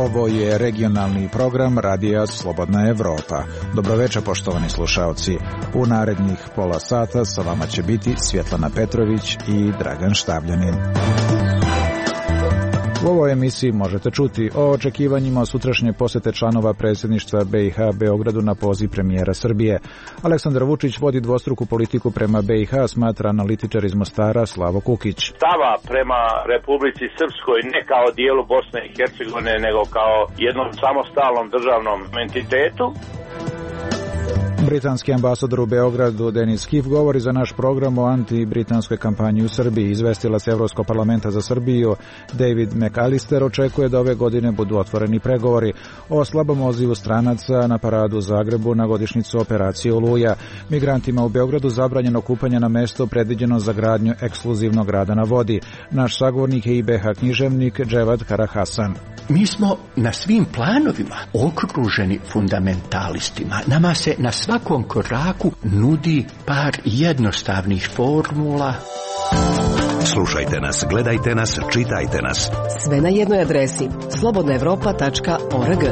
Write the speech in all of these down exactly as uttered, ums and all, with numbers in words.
Ovo je regionalni program Radija Slobodna Evropa. Dobroveče, poštovani slušaoci. U narednih pola sata sa vama će biti Svjetlana Petrović i Dragan Štavljanin. U ovoj emisiji možete čuti o očekivanjima sutrašnje posete članova predsjedništva B i H Beogradu na poziv premijera Srbije. Aleksandar Vučić vodi dvostruku politiku prema B i H, smatra analitičar iz Mostara Slavo Kukić. Stava prema Republici Srpskoj ne kao dijelu Bosne i Hercegovine, nego kao jednom samostalnom državnom entitetu. Britanski ambasador u Beogradu Denis Kif govori za naš program o anti-britanskoj kampanji u Srbiji. Izvestilac Evropskog parlamenta za Srbiju David McAllister očekuje da ove godine budu otvoreni pregovori o slabom odzivu stranaca na paradu u Zagrebu na godišnjicu operacije Oluja. Migrantima u Beogradu zabranjeno kupanje na mesto predviđeno za gradnju ekskluzivnog grada na vodi. Naš sagovornik je I B H književnik Dževad Karahasan. Mi smo na svim planovima okruženi fundamentalistima. Nama se na svakom koraku nudi par jednostavnih formula. Slušajte nas, gledajte nas, čitajte nas. Sve na jednoj adresi slobodna evropa tačka org.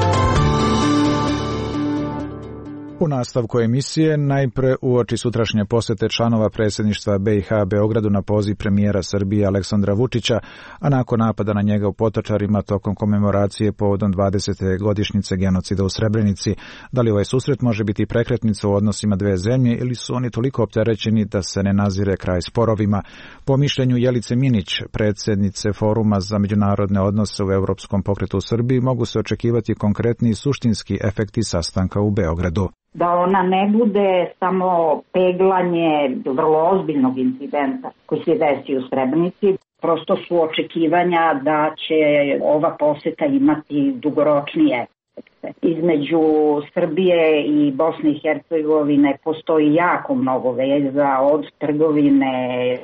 U nastavku emisije najpre uoči sutrašnje posete članova predsjedništva B i H Beogradu na poziv premijera Srbije Aleksandra Vučića, a nakon napada na njega u Potočarima tokom komemoracije povodom dvadesete godišnjice genocida u Srebrenici. Da li ovaj susret može biti prekretnica u odnosima dve zemlje ili su oni toliko opterećeni da se ne nazire kraj sporovima? Po mišljenju Jelice Minić, predsjednice Foruma za međunarodne odnose u Europskom pokretu u Srbiji, mogu se očekivati konkretni i suštinski efekti sastanka u Beogradu. Da ona ne bude samo peglanje vrlo ozbiljnog incidenta koji se desi u Srebrenici. Prosto su očekivanja da će ova poseta imati dugoročni efekt. Između Srbije i Bosne i Hercegovine postoji jako mnogo veza, od trgovine,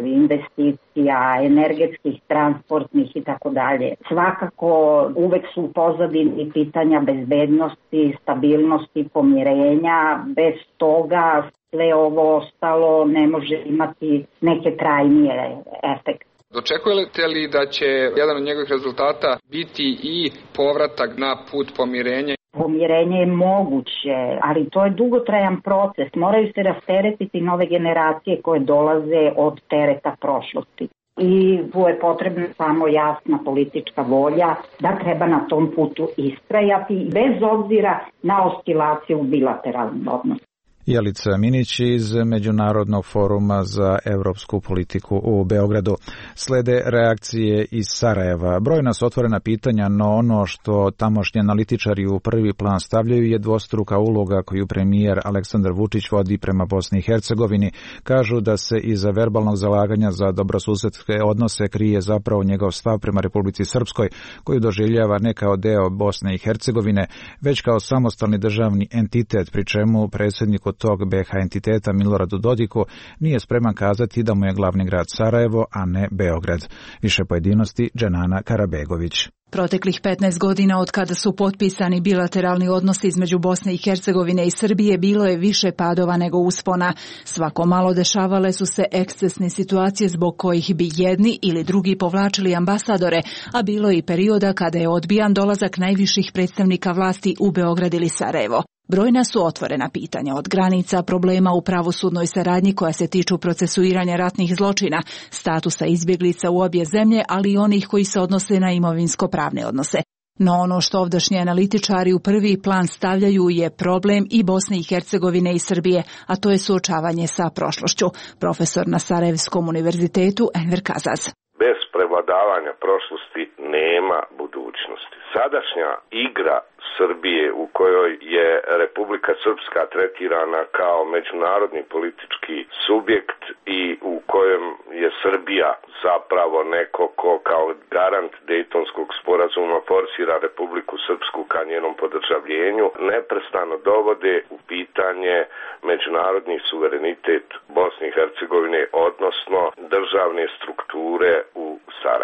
investicija, energetskih, transportnih i tako dalje. Svakako uvek su u pozadini pitanja bezbednosti, stabilnosti, pomirenja. Bez toga sve ovo ostalo ne može imati neke trajnije efekte. Očekujete li da će jedan od njegovih rezultata biti i povratak na put pomirenja? Pomirenje je moguće, ali to je dugotrajan proces. Moraju se rasteretiti nove generacije koje dolaze od tereta prošlosti. I tu je potrebna samo jasna politička volja da treba na tom putu istrajati bez obzira na oscilaciju u bilateralnom odnosu. Jelica Minić iz Međunarodnog foruma za evropsku politiku u Beogradu. Slede reakcije iz Sarajeva. Brojna su otvorena pitanja, no ono što tamošnji analitičari u prvi plan stavljaju je dvostruka uloga koju premijer Aleksandar Vučić vodi prema Bosni i Hercegovini. Kažu da se iza verbalnog zalaganja za dobrosusedske odnose krije zapravo njegov stav prema Republici Srpskoj, koju doživljava ne kao deo Bosne i Hercegovine, već kao samostalni državni entitet, pri čemu predsjednik od tog B H entiteta Miloradu Dodiku nije spreman kazati da mu je glavni grad Sarajevo, a ne Beograd. Više pojedinosti Dženana Karabegović. Proteklih petnaest godina od kada su potpisani bilateralni odnosi između Bosne i Hercegovine i Srbije bilo je više padova nego uspona. Svako malo dešavale su se ekscesne situacije zbog kojih bi jedni ili drugi povlačili ambasadore, a bilo je i perioda kada je odbijan dolazak najviših predstavnika vlasti u Beograd ili Sarajevo. Brojna su otvorena pitanja, od granica, problema u pravosudnoj saradnji koja se tiču procesuiranja ratnih zločina, statusa izbjeglica u obje zemlje, ali i onih koji se odnose na imovinsko-pravne odnose. No ono što ovdašnji analitičari u prvi plan stavljaju je problem i Bosne i Hercegovine i Srbije, a to je suočavanje sa prošlošću. Profesor na Sarajevskom univerzitetu Enver Kazaz. Bez prevladavanja prošlosti nema budućnosti. Sadašnja igra Srbije u kojoj je Republika Srpska tretirana kao međunarodni politički subjekt i u kojem je Srbija zapravo neko ko kao garant Dejtonskog sporazuma forsira Republiku Srpsku ka njenom podržavljenju, neprestano dovode u pitanje međunarodni suverenitet Bosne i Hercegovine, odnosno državne strukture u Sarajevu.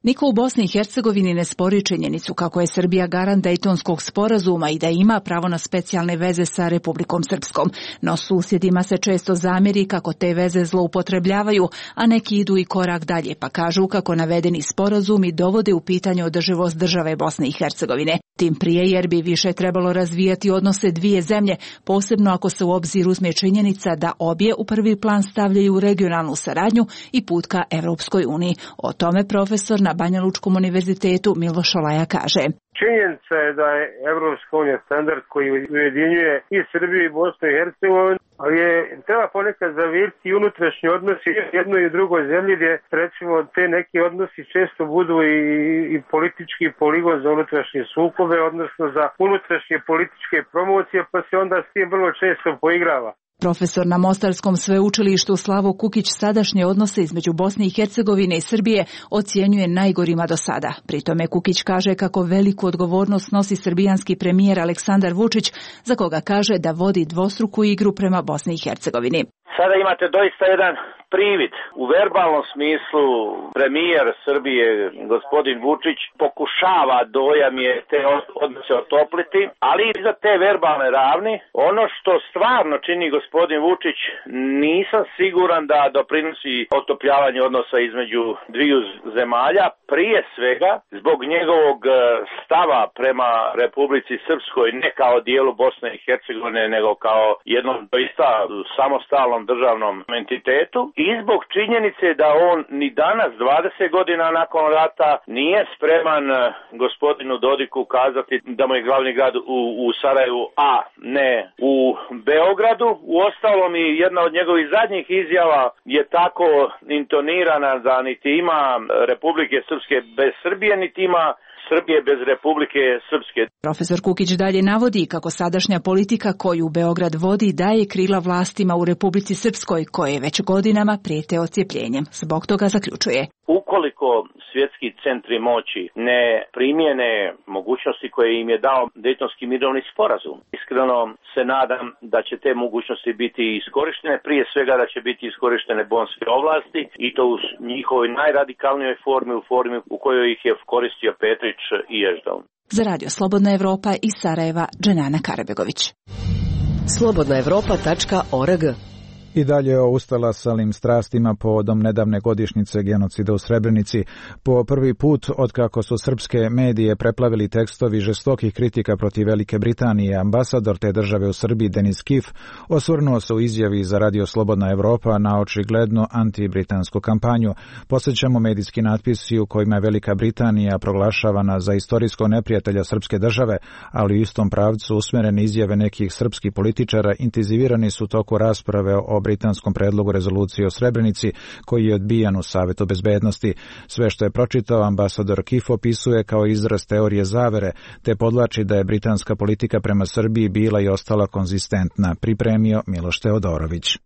Niko u Bosni i Hercegovini ne spori činjenicu kako je Srbija garant Dejtonskog sporazuma i da ima pravo na specijalne veze sa Republikom Srpskom, no susjedima se često zamjeri kako te veze zloupotrebljavaju, a neki idu i korak dalje pa kažu kako navedeni sporazumi dovode u pitanje održivost države Bosne i Hercegovine. Tim prije jer bi više trebalo razvijati odnose dvije zemlje, posebno ako se u obzir uzme činjenica da obje u prvi plan stavljaju regionalnu saradnju i put ka Evropskoj uniji. O tome profesor na Banjalučkom univerzitetu Miloš Olaja kaže. Činjenica je da je Evropska unija standard koji ujedinjuje i Srbiju i Bosnu i Hercegovinu, ali je, treba ponekad zavirti i unutrašnji odnosi jednoj i drugoj zemlji gdje recimo te neki odnosi često budu i, i politički poligon za unutrašnje sukobe, odnosno za unutrašnje političke promocije, pa se onda s tim vrlo često poigrava. Profesor na Mostarskom sveučilištu Slavo Kukić sadašnje odnose između Bosne i Hercegovine i Srbije ocjenjuje najgorima do sada. Pri tome Kukić kaže kako veliku odgovornost nosi srbijanski premijer Aleksandar Vučić, za koga kaže da vodi dvostruku igru prema Bosni i Hercegovini. Sada imate doista jedan privid. U verbalnom smislu premijer Srbije, gospodin Vučić, pokušava, dojam je, te odnose otopliti, ali iza te verbalne ravni, ono što stvarno čini gospodin Vučić, nisam siguran da doprinosi otopljavanju odnosa između dviju zemalja, prije svega zbog njegovog stava prema Republici Srpskoj, ne kao dijelu Bosne i Hercegovine, nego kao jednom doista samostalnom državnom entitetu, i zbog činjenice da on ni danas, dvadeset godina nakon rata, nije spreman gospodinu Dodiku kazati da mu je glavni grad u, u Sarajevu, a ne u Beogradu. Uostalom i jedna od njegovih zadnjih izjava je tako intonirana da niti ima Republike Srpske bez Srbije, niti ima Srbije bez Republike Srpske. Profesor Kukić dalje navodi kako sadašnja politika koju Beograd vodi daje krila vlastima u Republici Srpskoj koje već godinama prijete odcijepljenjem. Zbog toga zaključuje. Ukoliko svjetski centri moći ne primjene mogućnosti koje im je dao Dejtonski mirovni sporazum, iskreno se nadam da će te mogućnosti biti iskorištene, prije svega da će biti iskorištene bonske ovlasti i to u njihovoj najradikalnijoj formi, u formi u kojoj ih je koristio Petrić i Ježdal. Za Radio Slobodna Evropa iz Sarajeva, Dženana Karabegović. slobodna evropa tačka org. I dalje o ustalasalim strastima povodom nedavne godišnjice genocida u Srebrenici. Po prvi put, otkako su srpske medije preplavili tekstovi žestokih kritika protiv Velike Britanije, ambasador te države u Srbiji Denis Kif osvrnuo se u izjavi za Radio Slobodna Evropa na očigledno antibritansku kampanju. Posjećamo medijski natpisi u kojima je Velika Britanija proglašavana za istorijskog neprijatelja srpske države, ali u istom pravcu usmjerene izjave nekih srpskih političara intenzivirani su toku rasprave o britanskom predlogu rezolucije o Srebrenici koji je odbijan u Savetu bezbednosti. Sve što je pročitao ambasador Kif opisuje kao izraz teorije zavere, te podlači da je britanska politika prema Srbiji bila i ostala konzistentna, pripremio Miloš Teodorović.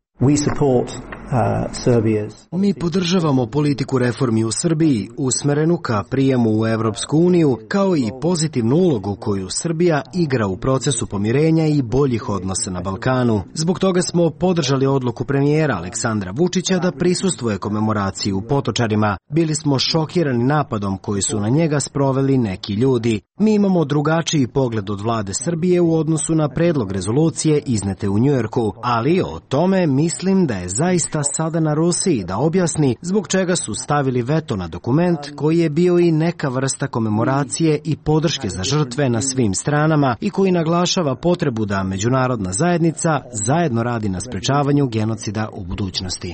Mi podržavamo politiku reformi u Srbiji, usmerenu ka prijemu u Evropsku uniju, kao i pozitivnu ulogu koju Srbija igra u procesu pomirenja i boljih odnosa na Balkanu. Zbog toga smo podržali odluku premijera Aleksandra Vučića da prisustvuje komemoraciji u Potočarima. Bili smo šokirani napadom koji su na njega sproveli neki ljudi. Mi imamo drugačiji pogled od vlade Srbije u odnosu na predlog rezolucije iznete u Njujorku, ali o tome mislim da je zaista sada na Rusiji da objasni zbog čega su stavili veto na dokument koji je bio i neka vrsta komemoracije i podrške za žrtve na svim stranama i koji naglašava potrebu da međunarodna zajednica zajedno radi na sprečavanju genocida u budućnosti.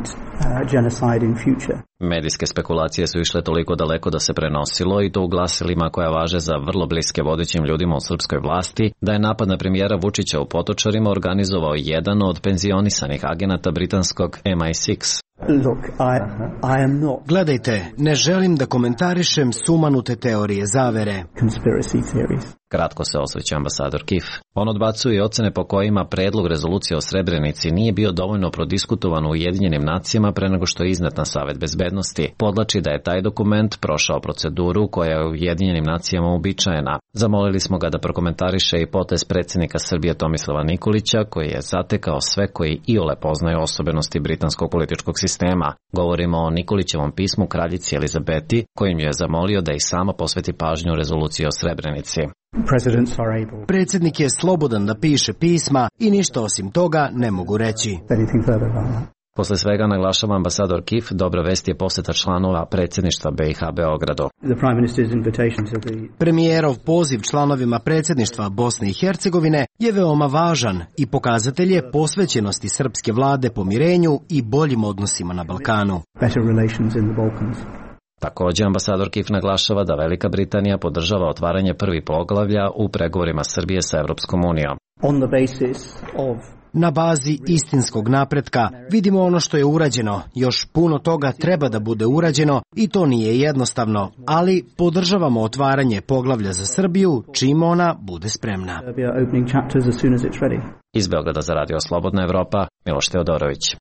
Medijske spekulacije su išle toliko daleko da se prenosilo i to u glasilima koja važe za vrlo bliske vodećim ljudima u srpskoj vlasti, da je napad na premijera Vučića u Potočarima organizovao jedan od penzionisanih agenata britanskog M I šest. Look, I, I am not... Gledajte, ne želim da komentarišem sumanute teorije zavere. Conspiracy theories. Kratko se osvrće ambasador Kif. On odbacuje ocene po kojima predlog rezolucije o Srebrenici nije bio dovoljno prodiskutovan u Ujedinjenim nacijama pre nego što je iznet na Savet bezbednosti. Podlači da je taj dokument prošao proceduru koja je u Ujedinjenim nacijama uobičajena. Zamolili smo ga da prokomentariše i potez predsjednika Srbije Tomislava Nikolića, koji je zatekao sve koji iole poznaju osobenosti britanskog političkog sistema sistema. Govorimo o Nikolićevom pismu kraljici Elizabeti, kojim je zamolio da i sama posveti pažnju rezoluciji o Srebrenici. Predsjednik je slobodan da piše pisma i ništa osim toga ne mogu reći. Posle svega, naglašava ambasador Kif, dobra vest je poseta članova predsjedništva B i H Beogradu. Premijerov poziv članovima predsjedništva Bosne i Hercegovine je veoma važan i pokazatelj je posvećenosti srpske vlade pomirenju i boljim odnosima na Balkanu. Također, ambasador Kif naglašava da Velika Britanija podržava otvaranje prvi poglavlja u pregovorima Srbije sa Evropskom unijom. Na bazi istinskog napretka vidimo ono što je urađeno, još puno toga treba da bude urađeno i to nije jednostavno, ali podržavamo otvaranje poglavlja za Srbiju čim ona bude spremna. Iz Beograda za Radio Slobodna Evropa, Miloš Teodorović.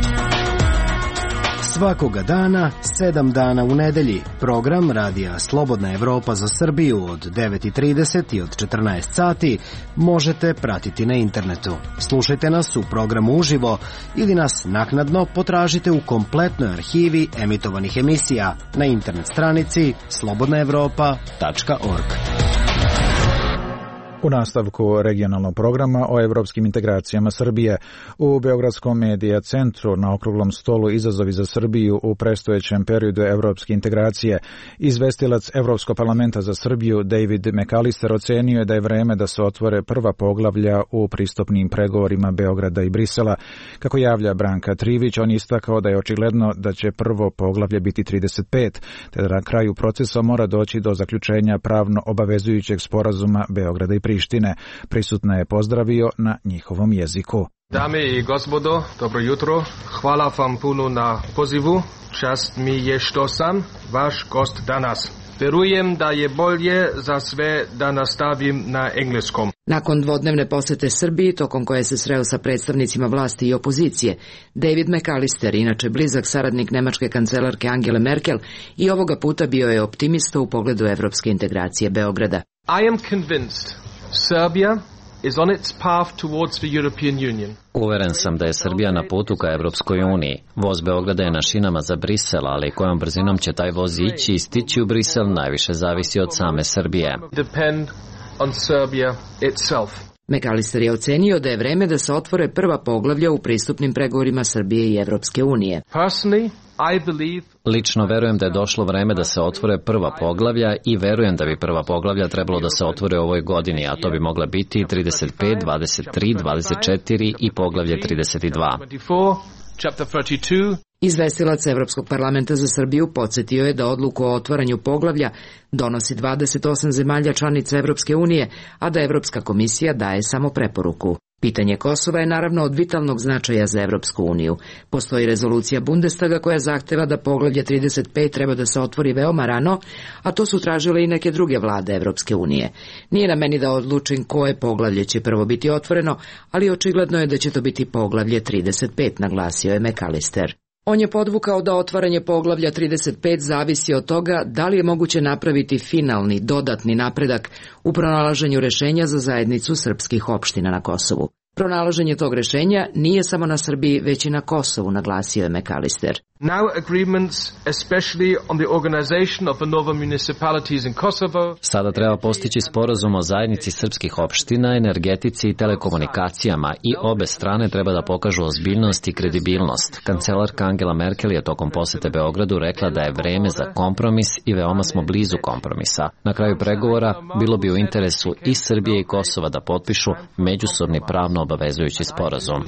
Svakoga dana, sedam dana u nedelji, program Radija Slobodna Evropa za Srbiju od devet i trideset i od četrnaest sati možete pratiti na internetu. Slušajte nas u programu uživo ili nas naknadno potražite u kompletnoj arhivi emitovanih emisija na internet stranici slobodna evropa tačka org. U nastavku regionalnog programa o evropskim integracijama Srbije u Beogradskom medija centru na okruglom stolu Izazovi za Srbiju u predstojećem periodu evropske integracije, izvestilac Evropskog parlamenta za Srbiju David McAllister ocenio je da je vreme da se otvore prva poglavlja u pristupnim pregovorima Beograda i Brisela. Kako javlja Branka Trivić, on je istakao da je očigledno da će prvo poglavlje biti trideset pet, te da na kraju procesa mora doći do zaključenja pravno obavezujućeg sporazuma Beograda i Prištine. Prisutna je pozdravio na njihovom jeziku. Dame i gospodo, dobro jutro. Hvala vam puno na pozivu. Čast mi je što sam vaš gost danas. Verujem da je bolje za sve da nastavim na engleskom. Nakon dvodnevne posete Srbiji, tokom koje se sreo sa predstavnicima vlasti i opozicije, David McAllister, inače blizak saradnik nemačke kancelarke Angele Merkel, i ovoga puta bio je optimista u pogledu evropske integracije Beograda. I am convinced Serbia is on its path towards the European Union. Uveren sam da je Srbija na putu ka Evropskoj uniji. Voz Beograda je na šinama za Brisel, ali kojom brzinom će taj voz ići i stići u Brisel najviše zavisi od same Srbije. Depend on Serbia itself. McAllister je ocenio da je vreme da se otvore prva poglavlja u pristupnim pregovorima Srbije i Evropske unije. Personally, I believe... Lično verujem da je došlo vreme da se otvore prva poglavlja i verujem da bi prva poglavlja trebalo da se otvore u ovoj godini, a to bi mogla biti trideset pet, dvadeset tri, dvadeset četiri i poglavlje trideset dva. Izvestilac Evropskog parlamenta za Srbiju podsjetio je da odluku o otvaranju poglavlja donosi dvadeset osam zemalja članica Evropske unije, a da Evropska komisija daje samo preporuku. Pitanje Kosova je naravno od vitalnog značaja za Evropsku uniju. Postoji rezolucija Bundestaga koja zahteva da poglavlje trideset pet treba da se otvori veoma rano, a to su tražile i neke druge vlade Evropske unije. Nije na meni da odlučim koje poglavlje će prvo biti otvoreno, ali očigledno je da će to biti poglavlje trideset pet, naglasio je McAllister. On je podvukao da otvaranje poglavlja trideset pet zavisi od toga da li je moguće napraviti finalni, dodatni napredak u pronalaženju rešenja za zajednicu srpskih opština na Kosovu. Pronalaženje tog rešenja nije samo na Srbiji, već i na Kosovu, naglasio je McAllister. Now agreements, especially on the organization of the nove municipalities in Kosovo. Sada treba postići sporazum o zajednici srpskih opština, energetici i telekomunikacijama i obe strane treba da pokažu ozbiljnost i kredibilnost. Kancelarka Angela Merkel je tokom posete Beogradu rekla da je vreme za kompromis i veoma smo blizu kompromisa. Na kraju pregovora bilo bi u interesu i Srbije i Kosova da potpišu međusobni pravno obavezujući sporazum.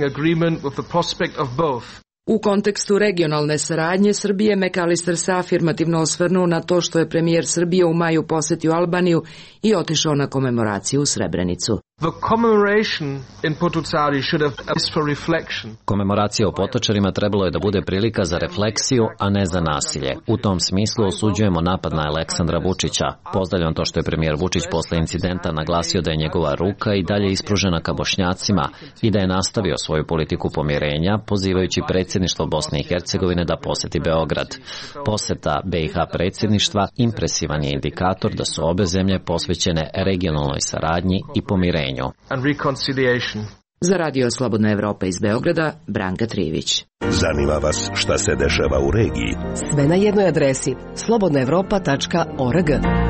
U kontekstu regionalne saradnje Srbije, McAllister se afirmativno osvrnuo na to što je premijer Srbije u maju posetio Albaniju i otišao na komemoraciju u Srebrenicu. Komemoracija u Potočarima trebalo je da bude prilika za refleksiju, a ne za nasilje. U tom smislu osuđujemo napad na Aleksandra Vučića. Pozdravljam to što je premijer Vučić posle incidenta naglasio da je njegova ruka i dalje ispružena ka Bošnjacima i da je nastavio svoju politiku pomirenja, pozivajući predsjedništvo Bosne i Hercegovine da poseti Beograd. Poseta B i H predsjedništva impresivan je indikator da su obe zemlje posvećene regionalnoj saradnji i pomirenju. Za Radio Slobodna Evropa iz Beograda, Branka Trivić. Zanima vas šta se dešava u regiji? Sve na jednoj adresi slobodna evropa tačka org.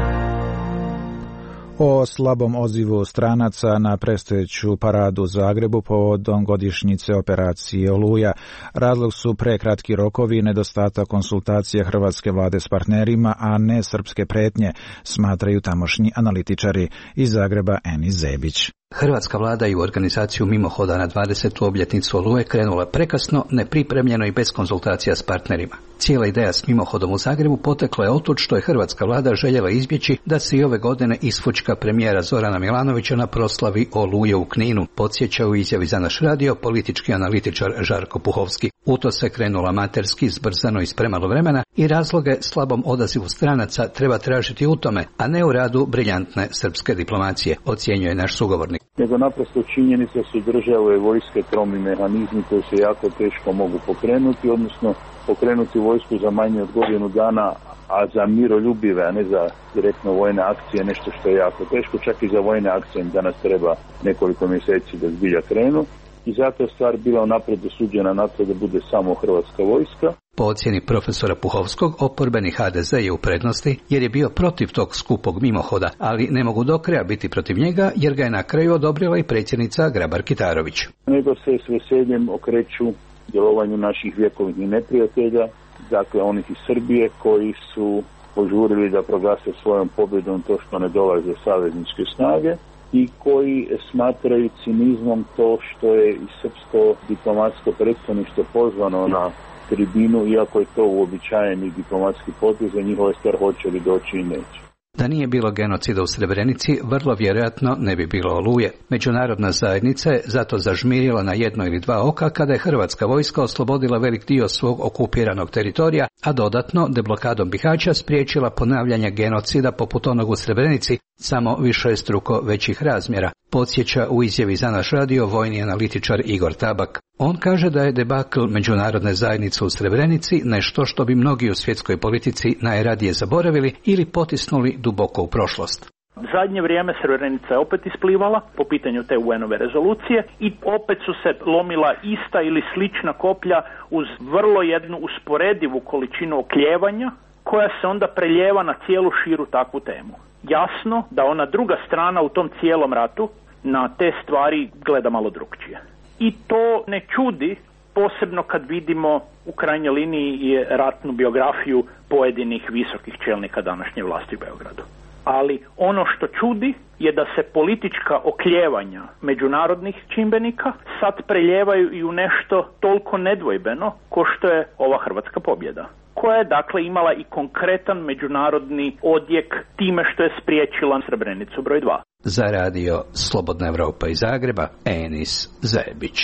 O slabom odzivu stranaca na predstojeću paradu u Zagrebu povodom godišnjice operacije Oluja. Razlog su prekratki rokovi i nedostatak konsultacija hrvatske vlade s partnerima, a ne srpske pretnje, smatraju tamošnji analitičari. Iz Zagreba Enis Zebić. Hrvatska vlada i u organizaciju mimohoda na dvadesetu obljetnicu Oluje krenula prekasno, nepripremljeno i bez konzultacija s partnerima. Cijela ideja s mimohodom u Zagrebu potekla je otud što je hrvatska vlada željela izbjeći da se i ove godine isfućka premijera Zorana Milanovića na proslavi Oluje u Kninu, podsjeća u izjavi za naš radio politički analitičar Žarko Puhovski. U to se krenula amaterski, zbrzano i s premalo vremena i razloge slabom odazivu stranaca treba tražiti u tome, a ne u radu briljantne srpske diplomacije, ocjenjuje naš sugovornik. Nego naprosto činjenica su države, vojske, tromi mehanizmi koji se jako teško mogu pokrenuti, odnosno pokrenuti vojsku za manje od godinu dana, a za miroljubive, a ne za direktno vojne akcije, nešto što je jako teško, čak i za vojne akcije danas treba nekoliko mjeseci da zbilja krenu. I zato je stvar bila unaprijed dosuđena na to da bude samo hrvatska vojska. Po ocjeni profesora Puhovskog, oporbeni ha de ze je u prednosti jer je bio protiv tog skupog mimohoda, ali ne mogu do kraja biti protiv njega jer ga je na kraju odobrila i predsjednica Grabar-Kitarović. Nego se s veseljem okreću djelovanju naših vjekovnih neprijatelja, dakle onih iz Srbije koji su požurili da proglase svojom pobjedom to što ne dolaze savezničke snage i koji smatraju cinizmom to što je i srpsko diplomatsko predstavništvo pozvano na tribinu, iako je to uobičajeni diplomatski potez, za njihove stvar hoće li doći i neće. Da nije bilo genocida u Srebrenici, vrlo vjerojatno ne bi bilo Oluje. Međunarodna zajednica je zato zažmirila na jedno ili dva oka kada je hrvatska vojska oslobodila velik dio svog okupiranog teritorija, a dodatno deblokadom Bihaća spriječila ponavljanje genocida poput onog u Srebrenici, samo višestruko većih razmjera, podsjeća u izjavi za naš radio vojni analitičar Igor Tabak. On kaže da je debakl međunarodne zajednice u Srebrenici nešto što bi mnogi u svjetskoj politici najradije zaboravili ili potisnuli duboko u prošlost. Zadnje vrijeme Srebrenica je opet isplivala po pitanju te u en-ove rezolucije i opet su se lomila ista ili slična koplja uz vrlo jednu usporedivu količinu okljevanja koja se onda preljeva na cijelu širu takvu temu. Jasno da ona druga strana u tom cijelom ratu na te stvari gleda malo drukčije. I to ne čudi, posebno kad vidimo u krajnjoj liniji i ratnu biografiju pojedinih visokih čelnika današnje vlasti u Beogradu. Ali ono što čudi je da se politička okljevanja međunarodnih čimbenika sad preljevaju i u nešto toliko nedvojbeno ko što je ova hrvatska pobjeda, koja je dakle imala i konkretan međunarodni odjek time što je spriječila Srebrenicu broj dva. Za radio Slobodna Evropa iz Zagreba, Enis Zebić.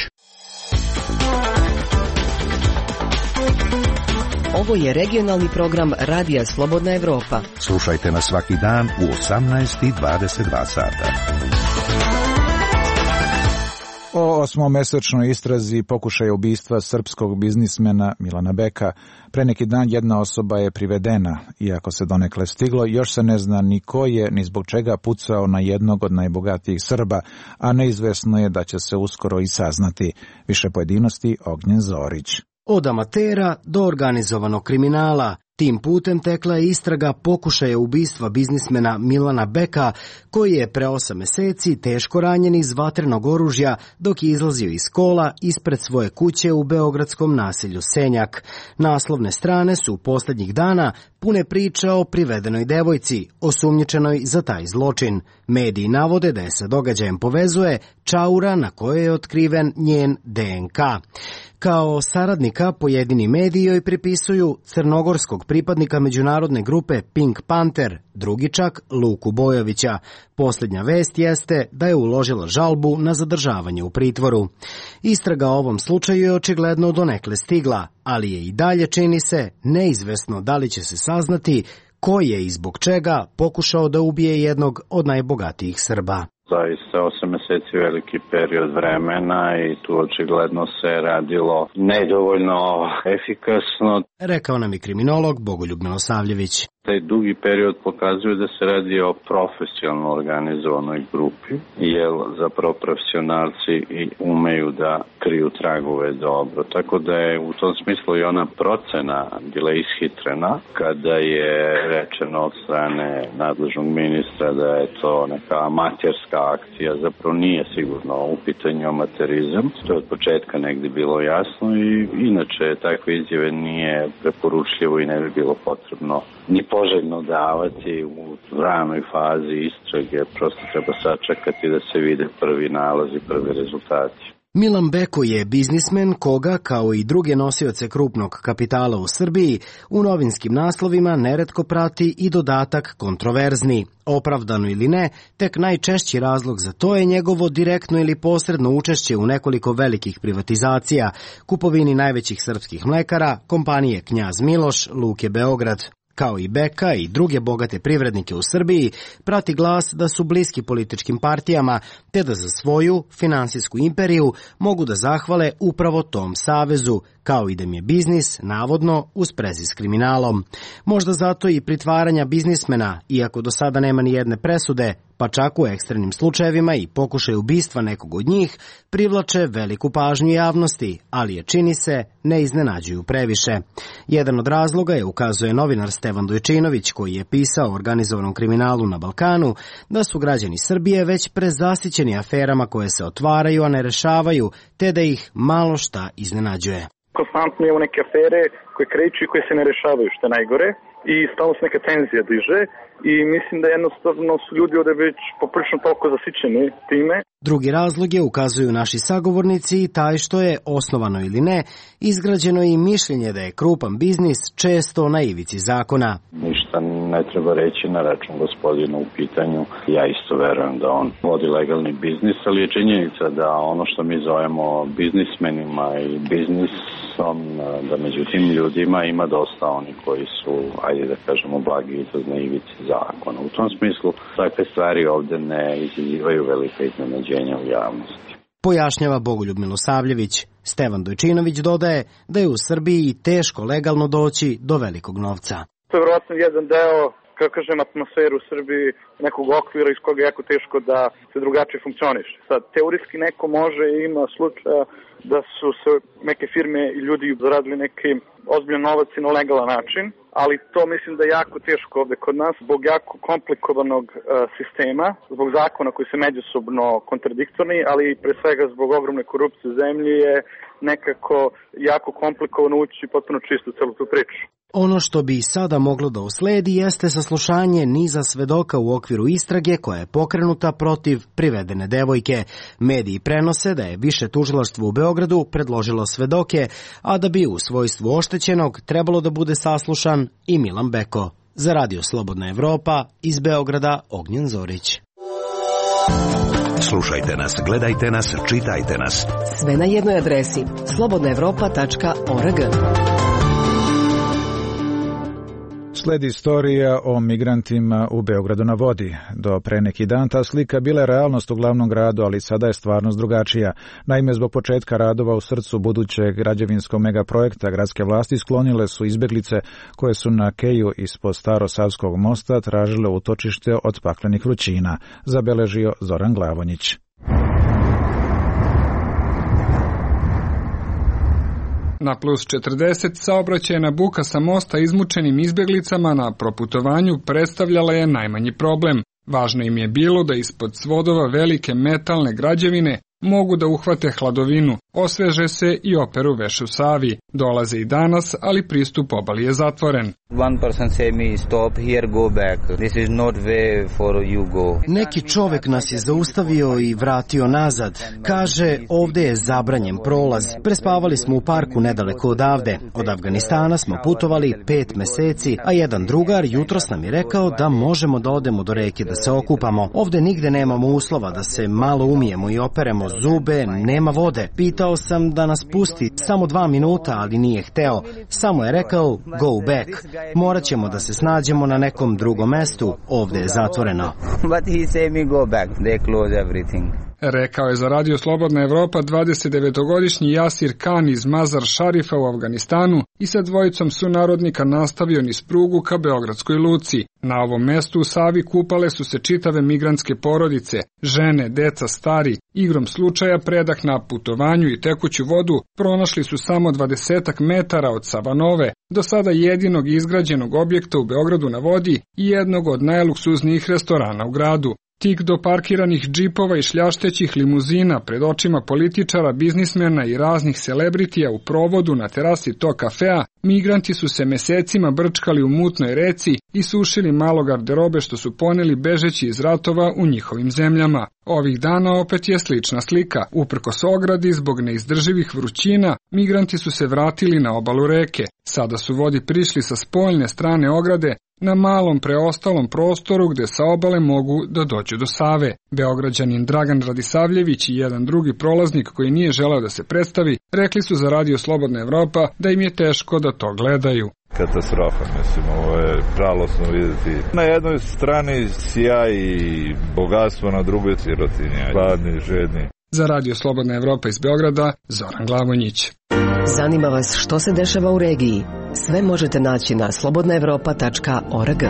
Ovo je regionalni program Radija Slobodna Evropa. Slušajte nas svaki dan u osamnaest i dvadeset dva sata. O osmomesečnoj istrazi pokušaja ubistva srpskog biznismena Milana Beka. Pre neki dan jedna osoba je privedena, iako se donekle stiglo, još se ne zna ni ko je, ni zbog čega pucao na jednog od najbogatijih Srba, a neizvesno je da će se uskoro i saznati. Više pojedinosti Ognjen Zorić. Od amatera do organizovanog kriminala, tim putem tekla je istraga pokušaja ubistva biznismena Milana Beka, koji je pre osam meseci teško ranjen iz vatrenog oružja dok je izlazio iz kola ispred svoje kuće u beogradskom naselju Senjak. Naslovne strane su posljednjih dana pune priča o privedenoj devojci, osumnjičenoj za taj zločin. Mediji navode da je sa događajem povezuje čaura na kojoj je otkriven njen de en ka. Kao saradnika pojedini mediji joj pripisuju crnogorskog pripadnika međunarodne grupe Pink Panther, drugi čak Luku Bojovića. Posljednja vest jeste da je uložila žalbu na zadržavanje u pritvoru. Istraga o ovom slučaju je očigledno donekle stigla, ali je i dalje, čini se, neizvesno da li će se saznati ko je i zbog čega pokušao da ubije jednog od najbogatijih Srba. Zaista osam meseci veliki period vremena i tu očigledno se radilo nedovoljno efikasno. Rekao nam i kriminolog Bogoljub Milosavljević. Taj dugi period pokazuje da se radi o profesionalno organizovanoj grupi, jer zapravo profesionalci i umeju da kriju tragove dobro. Tako da je u tom smislu i ona procena bila ishitrena kada je rečeno od strane nadležnog ministra da je to neka amaterska akcija, zapravo nije sigurno u pitanju amaterizam. To je od početka negdje bilo jasno i inače takve izjave nije preporučljivo i ne bi bilo potrebno ni poželjno davati u ranoj fazi istrage, prosto treba sačekati da se vide prvi nalazi, prvi rezultati. Milan Beko je biznismen koga, kao i druge nosioce krupnog kapitala u Srbiji, u novinskim naslovima neretko prati i dodatak kontroverzni. Opravdano ili ne, tek najčešći razlog za to je njegovo direktno ili posredno učešće u nekoliko velikih privatizacija, kupovini najvećih srpskih mlekara, kompanije Knjaz Miloš, Luke Beograd. Kao i Beka i druge bogate privrednike u Srbiji, prati glas da su bliski političkim partijama, te da za svoju finansijsku imperiju mogu da zahvale upravo tom savezu, kao i da im je biznis, navodno, u sprezi s kriminalom. Možda zato i pritvaranja biznismena, iako do sada nema ni jedne presude, pa čak u ekstremnim slučajevima i pokušaj ubistva nekog od njih, privlače veliku pažnju javnosti, ali je, čini se, ne iznenađuju previše. Jedan od razloga je, ukazuje novinar Stevan Dojčinović, koji je pisao o organizovanom kriminalu na Balkanu, da su građani Srbije već prezasićeni aferama koje se otvaraju, a ne rešavaju, te da ih malo šta iznenađuje. Konstantno imamo neke afere koje kreću i koje se ne rešavaju, što je najgore, i stalno se neka tenzija diže i mislim da jednostavno su ljudi ovde već poprilično toliko zasićeni time. Drugi razlog je, ukazuju naši sagovornici, i taj što je, osnovano ili ne, izgrađeno i mišljenje da je krupan biznis često na ivici zakona. Ništa ne treba reći na račun gospodina u pitanju. Ja isto verujem da on vodi legalni biznis, ali je činjenica da ono što mi zovemo biznismenima i biznisom, da među tim ljudima ima dosta oni koji su, ajde da kažemo, blagi izraz na ivici zakona. U tom smislu takve stvari ovde ne izazivaju velike iznenađenja u javnosti. Pojašnjava Bogoljub Milosavljević. Stevan Dojčinović dodaje da je u Srbiji teško legalno doći do velikog novca. To je vjerojatno jedan deo, kako kažem, atmosferu u Srbiji, nekog okvira iz koga je jako teško da se drugačije funkcioniše. Sad, teorijski neko može i ima slučaja da su se neke firme i ljudi zaradili neki ozbiljan novac i na legalan način, ali to mislim da je jako teško ovde kod nas zbog jako komplikovanog uh, sistema, zbog zakona koji su međusobno kontradiktorni, ali pre svega zbog ogromne korupcije u zemlji je nekako jako komplikovano ući potpuno čisto celu tu priču. Ono što bi sada moglo da usledi jeste saslušanje niza svedoka u okviru istrage koja je pokrenuta protiv privedene devojke. Mediji prenose da je više tužilaštvo u Beogradu predložilo svedoke, a da bi u svojstvu oštećenog trebalo da bude saslušan i Milan Beko. Za Radio Slobodna Evropa, iz Beograda, Ognjen Zorić. Slušajte nas, gledajte nas, čitajte nas. Sve na jednoj adresi slobodna evropa tačka org. Sledi istorija o migrantima u Beogradu na vodi. Do pre neki dan ta slika bila je realnost u glavnom gradu, ali sada je stvarnost drugačija. Naime, zbog početka radova u srcu budućeg građevinskog megaprojekta, gradske vlasti sklonile su izbeglice koje su na keju ispod Starosavskog mosta tražile utočište od paklenih vrućina, zabeležio Zoran Glavonjić. Na plus četrdeset saobraćajna buka sa mosta izmučenim izbjeglicama na proputovanju predstavljala je najmanji problem. Važno im je bilo da ispod svodova velike metalne građevine mogu da uhvate hladovinu, osveže se i operu veš u Savi. Dolaze i danas, ali pristup obali je zatvoren. Neki čovek nas je zaustavio i vratio nazad. Kaže, ovde je zabranjen prolaz. Prespavali smo u parku nedaleko odavde. Od Afganistana smo putovali pet meseci, a jedan drugar jutros nam je rekao da možemo da odemo do reke da se okupamo. Ovde nigde nemamo uslova da se malo umijemo i operemo zube, nema vode. Pitao sam da nas pusti samo dva minuta, ali nije hteo. Samo je rekao go back. Morat ćemo da se snađemo na nekom drugom mestu. Ovde je zatvoreno. rekao je za Radio Slobodna Evropa dvadesetdevetogodišnji Jasir Khan iz Mazar Šarifa u Afganistanu i sa dvojicom sunarodnika nastavio niz prugu ka Beogradskoj luci. Na ovom mestu u Savi kupale su se čitave migrantske porodice, žene, deca, stari. Igrom slučaja predah na putovanju i tekuću vodu pronašli su samo dvadesetak metara od Savanove, do sada jedinog izgrađenog objekta u Beogradu na vodi i jednog od najluksuznijih restorana u gradu. Tik do parkiranih džipova i šljaštećih limuzina pred očima političara, biznismena i raznih celebritija u provodu na terasi tog kafea, migranti su se mesecima brčkali u mutnoj reci i sušili malo garderobe što su poneli bežeći iz ratova u njihovim zemljama. Ovih dana opet je slična slika. Uprkos ogradi zbog neizdrživih vrućina, migranti su se vratili na obalu reke. Sada su vodi prišli sa spoljne strane ograde, na malom preostalom prostoru gde sa obale mogu da dođu do Save. Beograđanin Dragan Radisavljević i jedan drugi prolaznik koji nije želeo da se predstavi, rekli su za Radio Slobodna Evropa da im je teško da to gledaju. Katastrofa, mislim, ovo je žalosno vidjeti. Na jednoj strani sjaj i bogatstvo, na drugoj sirotinja, gladni, žedni. Za Radio Slobodna Evropa iz Beograda, Zoran Glavonjić. Zanima vas što se dešava u regiji? Sve možete naći na slobodna evropa tačka org.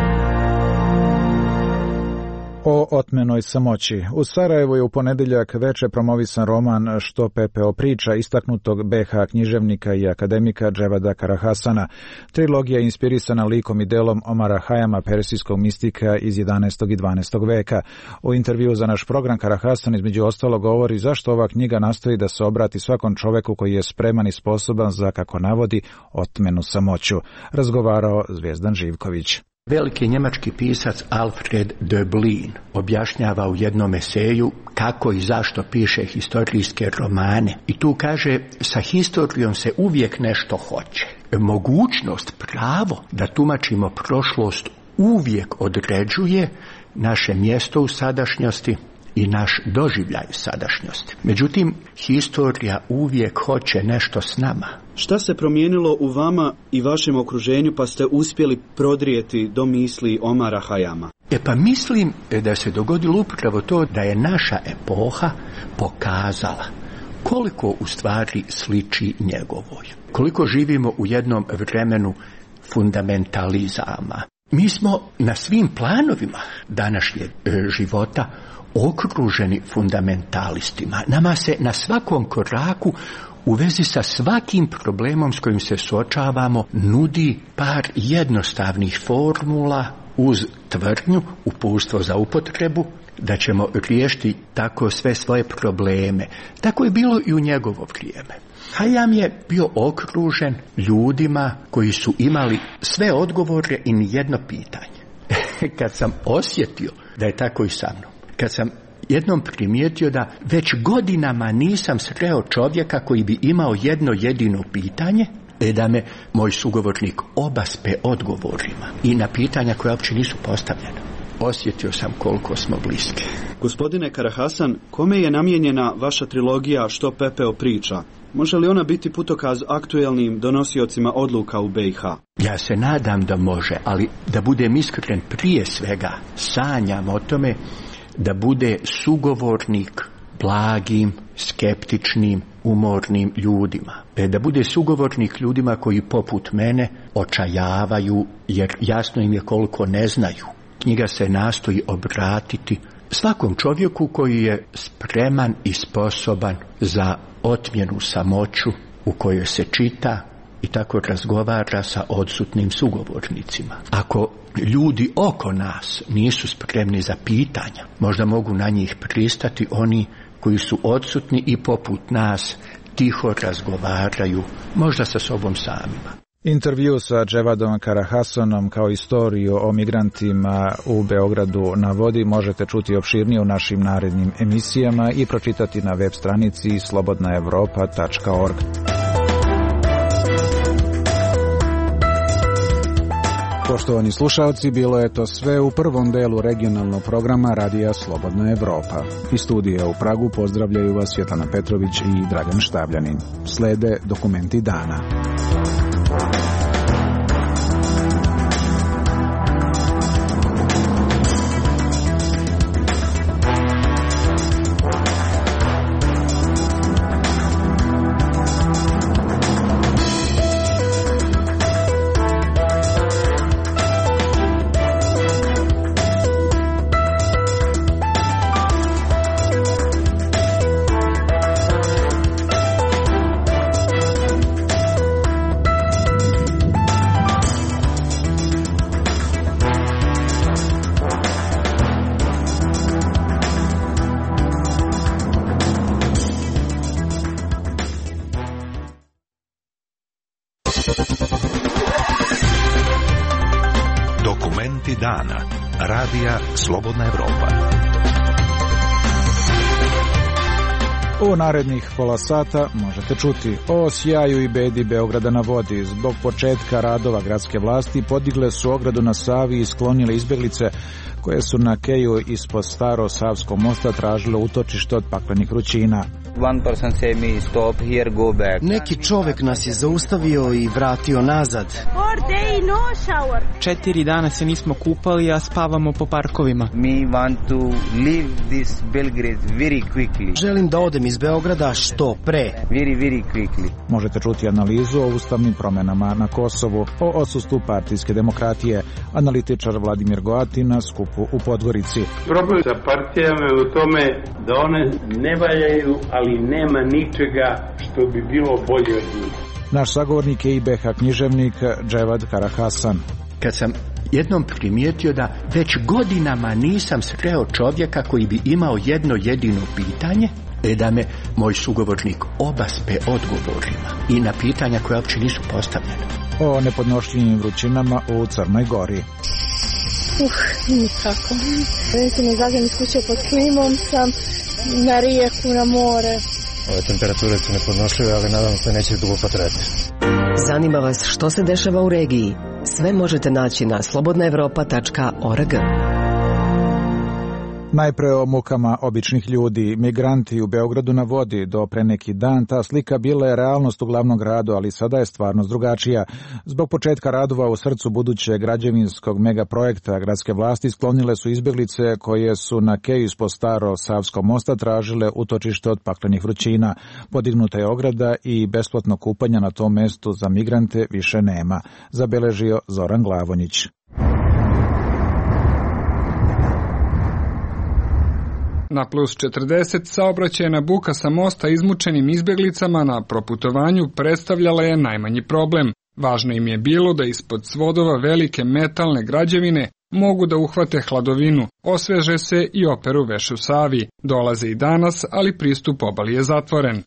O otmenoj samoći. U Sarajevu je u ponedeljak veče promovisan roman Što pepeo priča istaknutog be ha književnika i akademika Dževada Karahasana. Trilogija je inspirisana likom i delom Omara Hajama, persijskog mistika iz jedanaestog i dvanaestog veka. U intervju za naš program Karahasan između ostalo govori zašto ova knjiga nastoji da se obrati svakom čoveku koji je spreman i sposoban za, kako navodi, otmenu samoću. Razgovarao Zvijezdan Živković. Veliki njemački pisac Alfred Döblin objašnjava u jednom eseju kako i zašto piše historijske romane. I tu kaže, sa historijom se uvijek nešto hoće. Mogućnost, pravo da tumačimo prošlost uvijek određuje naše mjesto u sadašnjosti i naš doživljaj sadašnjosti. Međutim, historija uvijek hoće nešto s nama. Šta se promijenilo u vama i vašem okruženju pa ste uspjeli prodrijeti do misli Omara Hajama? E pa mislim da se dogodilo upravo to da je naša epoha pokazala koliko u stvari sliči njegovoj. Koliko živimo u jednom vremenu fundamentalizama. Mi smo na svim planovima današnjeg života okruženi fundamentalistima. Nama se na svakom koraku u vezi sa svakim problemom s kojim se suočavamo nudi par jednostavnih formula uz tvrdnju, uputstvo za upotrebu, da ćemo riješiti tako sve svoje probleme. Tako je bilo i u njegovo vrijeme. Hajam je bio okružen ljudima koji su imali sve odgovore i nijedno pitanje. Kad sam osjetio da je tako i sa mnom, kad sam jednom primijetio da već godinama nisam sreo čovjeka koji bi imao jedno jedino pitanje, e da me moj sugovornik obaspe odgovorima i na pitanja koja uopće nisu postavljena. Osjetio sam koliko smo bliski. Gospodine Karahasan, kome je namijenjena vaša trilogija Što pepeo priča? Može li ona biti putokaz aktuelnim donosiocima odluka u be ha? Ja se nadam da može, ali da budem iskren, prije svega sanjam o tome da bude sugovornik blagim, skeptičnim, umornim ljudima. E, da bude sugovornik ljudima koji poput mene očajavaju, jer jasno im je koliko ne znaju. Knjiga se nastoji obratiti svakom čovjeku koji je spreman i sposoban za otmjenu samoću u kojoj se čita i tako razgovara sa odsutnim sugovornicima. Ako ljudi oko nas nisu spremni za pitanja, možda mogu na njih pristati oni koji su odsutni i poput nas tiho razgovaraju, možda sa sobom samima. Intervju sa Dževadom Karahasanom kao istoriju o migrantima u Beogradu na vodi možete čuti opširnije u našim narednim emisijama i pročitati na web stranici slobodna evropa tačka org. Poštovani slušalci, bilo je to sve u prvom delu regionalnog programa Radija Slobodna Evropa. Iz studija u Pragu pozdravljaju vas Svjetlana Petrović i Dragan Štavljanin. Slede dokumenti dana. Dokumenti dana. Radija Slobodna Evropa. U narednih pola sata možete čuti o sjaju i bedi Beograda na vodi. Zbog početka radova gradske vlasti podigle su ogradu na Savi i sklonile izbeglice koje su na keju ispod staro Savskog mosta tražile utočište od paklenih vrućina. Neki čovek nas je zaustavio i vratio nazad. Četiri dana se nismo kupali, a spavamo po parkovima. Želim da odem iz Beograda što pre. Možete čuti analizu o ustavnim promenama na Kosovu, o odsustvu partijske demokratije. Analitičar Vladimir Goatin na skupu u Podgorici. Problem sa partijama je u tome da one ne valjaju, ali nema ničega što bi bilo bolje od njih. Naš sagovornik je i be ha književnik Dževad Karahasan. Kad sam jednom primijetio da već godinama nisam sreo čovjeka koji bi imao jedno jedino pitanje, e da me moj sugovornik obaspe odgovorima i na pitanja koja uopće nisu postavljena. O nepodnošljivim vrućinama u Crnoj Gori. Uh, nikako. Recimo, izađem iz kuće pod klimom, sam na rijeku, na more. Ove temperature su nepodnošljive, ali nadam se neće dugo potrajati. Zanima vas što se dešava u regiji? Sve možete naći na slobodna evropa tačka org. Najpre o mukama običnih ljudi. Migranti u Beogradu na vodi. Do pre neki dan ta slika bila je realnost u glavnom gradu, ali sada je stvarnost drugačija. Zbog početka radova u srcu budućeg građevinskog megaprojekta gradske vlasti sklonile su izbjeglice koje su na keju ispod staro Savskog mosta tražile utočište od paklenih vrućina. Podignuta je ograda i besplatno kupanje na tom mestu za migrante više nema, zabeležio Zoran Glavonjić. Na plus četrdeset saobraćajna buka sa mosta izmučenim izbjeglicama na proputovanju predstavljala je najmanji problem. Važno im je bilo da ispod svodova velike metalne građevine mogu da uhvate hladovinu, osveže se i operu veš u Savi. Dolaze i danas, ali pristup obali je zatvoren.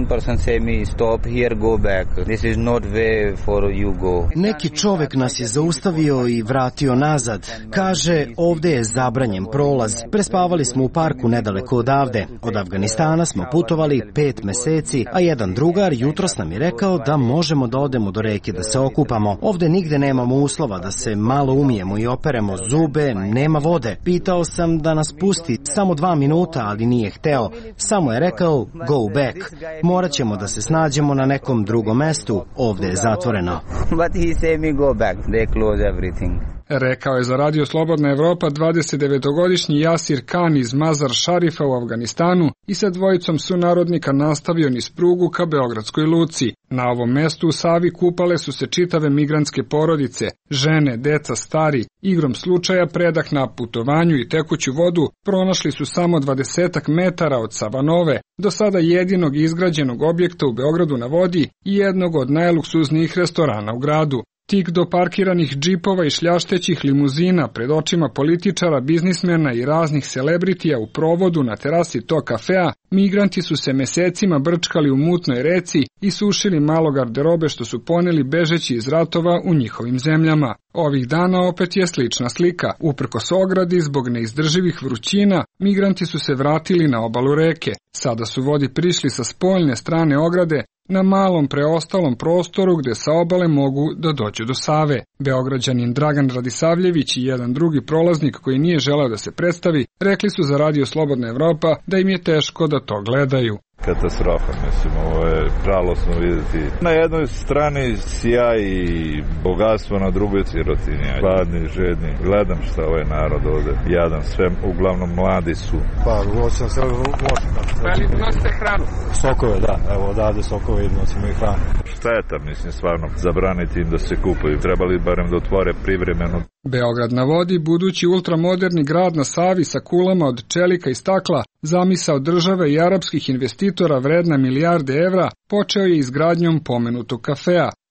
Neki čovek nas je zaustavio i vratio nazad. Kaže, ovde je zabranjen prolaz. Prespavali smo u parku nedaleko odavde. Od Afganistana smo putovali pet meseci, a jedan drugar jutros nam je rekao da možemo da odemo do reke da se okupamo. Ovde nigde nemamo uslova da se malo umijemo i operemo zube, nema vode. Pitao sam da nas pusti samo dva minuta, ali nije hteo. Samo je rekao, go back. Morat ćemo da se snađemo na nekom drugom mestu. Ovde je zatvoreno. But he said me go back. They close everything. Rekao je za Radio Slobodna Evropa dvadesetdevetogodišnji Jasir Khan iz Mazar Šarifa u Afganistanu i sa dvojicom sunarodnika nastavio niz prugu ka Beogradskoj luci. Na ovom mestu u Savi kupale su se čitave migrantske porodice, žene, deca, stari. Igrom slučaja predah na putovanju i tekuću vodu pronašli su samo dvadesetak metara od Savanove, do sada jedinog izgrađenog objekta u Beogradu na vodi i jednog od najluksuznijih restorana u gradu. Tik do parkiranih džipova i šljaštećih limuzina pred očima političara, biznismena i raznih celebritija u provodu na terasi tog kafea, migranti su se mesecima brčkali u mutnoj reci i sušili malo garderobe što su poneli bežeći iz ratova u njihovim zemljama. Ovih dana opet je slična slika. Uprkos ogradi zbog neizdrživih vrućina, migranti su se vratili na obalu reke. Sada su vodi prišli sa spoljne strane ograde, na malom preostalom prostoru gde sa obale mogu da dođu do Save. Beograđanin Dragan Radisavljević i jedan drugi prolaznik koji nije želeo da se predstavi, rekli su za Radio Slobodna Evropa da im je teško da to gledaju. Katastrofa, mislim, ovo je žalosno vidjeti. Na jednoj strani sjaj i bogatstvo, na drugoj sirotinja. Gladni, žedni. Gledam šta ovaj narod ovde jadan, sve uglavnom mladi su. Pa, nosim sve loše. Ali nosite hranu? Sokove, da. Evo, odavde sokove i nosimo i hranu. Šteta, mislim, stvarno, zabraniti im da se kupaju. Trebali barem da otvore privremeno. Beograd na vodi, budući ultramoderni grad na Savi sa kulama od čelika i stakla, zamisao države i arapskih investitora vredna milijarde evra, počeo je izgradnjom pomenutog kafea.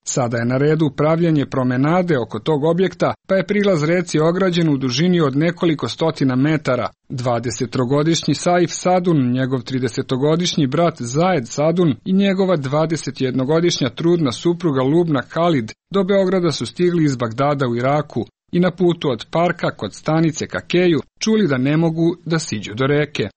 Sada je na redu pravljanje promenade oko tog objekta, pa je prilaz reci ograđen u dužini od nekoliko stotina metara. dvadesetogodišnji Saif Sadun, njegov tridesetogodišnji brat Zajed Sadun i njegova dvadesetjednogodišnja trudna supruga Lubna Khalid do Beograda su stigli iz Bagdada u Iraku i na putu od parka kod stanice ka Keju čuli da ne mogu da siđu do reke.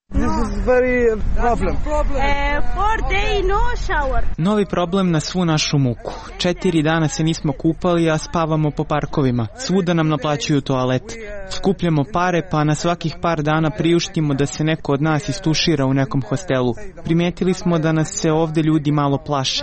Novi problem na svu našu muku. Četiri dana se nismo kupali, a spavamo po parkovima. Svuda nam naplaćuju toalet. Skupljamo pare, pa na svakih par dana priuštimo da se neko od nas istušira u nekom hostelu. Primetili smo da nas se ovde ljudi malo plaše.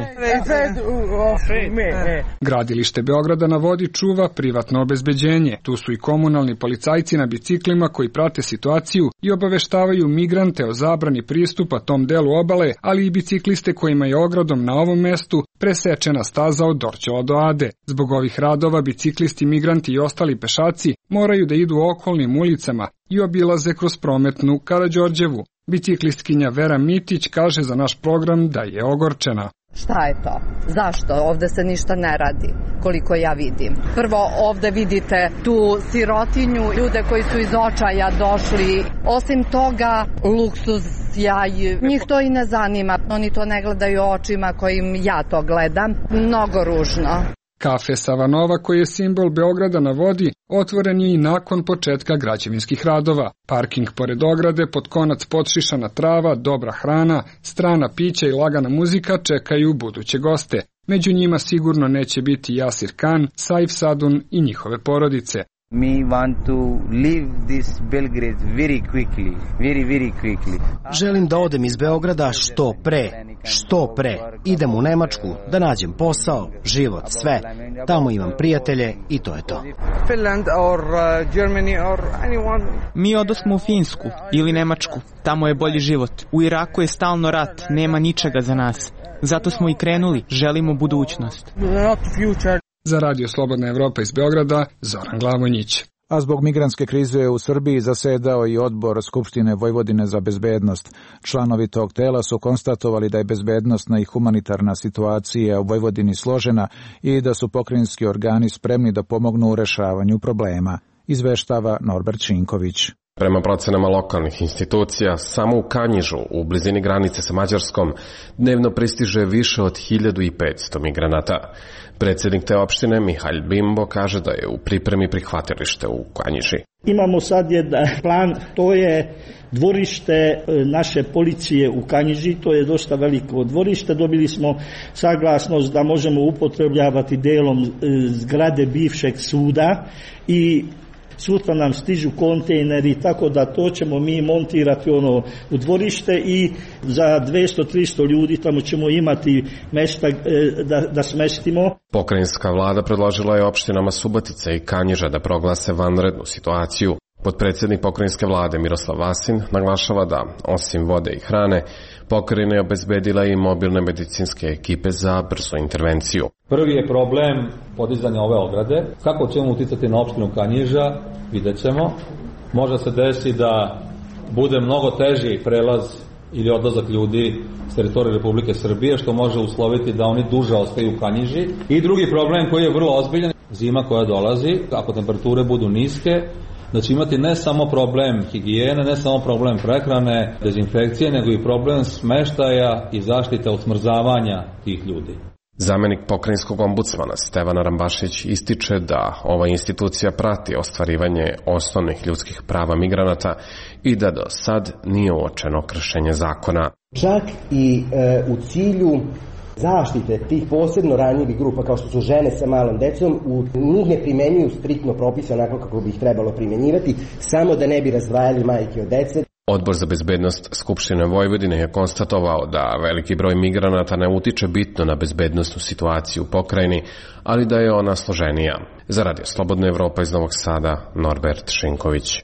Gradilište Beograda na vodi čuva privatno obezbeđenje. Tu su i komunalni policajci na biciklima koji prate situaciju i obaveštavaju migrante o zabrani pristupa tom delu obale, ali i bicikliste kojima je ogradom na ovom mestu presečena staza od Dorćola do Ade. Zbog ovih radova biciklisti, migranti i ostali pešaci moraju da idu okolnim ulicama i obilaze kroz prometnu Karađorđevu. Biciklistkinja Vera Mitić kaže za naš program da je ogorčena. Šta je to? Zašto? Ovde se ništa ne radi, koliko ja vidim. Prvo, ovde vidite tu sirotinju, ljude koji su iz očaja došli. Osim toga, luksuz, jaj, njih to i ne zanima. Oni to ne gledaju očima kojim ja to gledam. Mnogo ružno. Kafe Savanova, koji je simbol Beograda na vodi, otvoren je i nakon početka građevinskih radova. Parking pored ograde, pod konac podšišana trava, dobra hrana, strana pića i lagana muzika čekaju buduće goste. Među njima sigurno neće biti Jasir Khan, Saif Sadun i njihove porodice. We want to leave this Belgrade very quickly, very, very quickly. Želim da odem iz Beograda što pre, što pre. Idem u Nemačku da nađem posao, život, sve. Tamo imam prijatelje i to je to. Finland or Germany or anyone. Mi odosmo u Finsku ili Nemačku. Tamo je bolji život. U Iraku je stalno rat, nema ničega za nas. Zato smo i krenuli, želimo budućnost. Not future. Za Radio Slobodna Evropa iz Beograda, Zoran Glavonjić. A zbog migrantske krize u Srbiji zasedao i odbor Skupštine Vojvodine za bezbednost. Članovi tog tela su konstatovali da je bezbednosna i humanitarna situacija u Vojvodini složena i da su pokrajinski organi spremni da pomognu u rešavanju problema, izveštava Norbert Činković. Prema procenama lokalnih institucija, samo u Kanjižu, u blizini granice sa Mađarskom, dnevno pristiže više od hiljadu petsto migranata. Predsjednik te opštine, Mihalj Bimbo, kaže da je u pripremi prihvatilište u Kanjiži. Imamo sad jedan plan, to je dvorište naše policije u Kanjiži, to je dosta veliko dvorište. Dobili smo saglasnost da možemo upotrebljavati delom zgrade bivšeg suda i sutra nam stižu kontejneri, tako da to ćemo mi montirati ono u dvorište i za dvesta do trista ljudi tamo ćemo imati mesta da, da smestimo. Pokrajinska vlada predložila je opštinama Subotica i Kanjiža da proglase vanrednu situaciju. Potpredsjednik pokrajinske vlade Miroslav Vasin naglašava da, osim vode i hrane, pokrajina je obezbedila i mobilne medicinske ekipe za brzu intervenciju. Prvi je problem podizanja ove ograde. Kako ćemo uticati na opštinu Kanjiža, vidjet ćemo. Može se desi da bude mnogo teži prelaz ili odlazak ljudi s teritorije Republike Srbije, što može usloviti da oni duže ostaju u Kanjiži. I drugi problem koji je vrlo ozbiljan, zima koja dolazi, ako temperature budu niske, da će imati ne samo problem higijene, ne samo problem prehrane, dezinfekcije, nego i problem smeštaja i zaštite od smrzavanja tih ljudi. Zamenik pokrajinskog ombudsmana Stevana Rambašić ističe da ova institucija prati ostvarivanje osnovnih ljudskih prava migranata i da do sad nije uočeno kršenje zakona. Čak i e, u cilju zaštite tih posebno ranjivih grupa kao što su žene sa malom decom, u njih ne primenjuju striktno propise onako kako bi ih trebalo primenjivati, samo da ne bi razdvajali majke od dece. Odbor za bezbednost Skupštine Vojvodine je konstatovao da veliki broj migranata ne utiče bitno na bezbednosnu situaciju u pokrajini, ali da je ona složenija. Za Radio Slobodna Evropa iz Novog Sada, Norbert Šinković.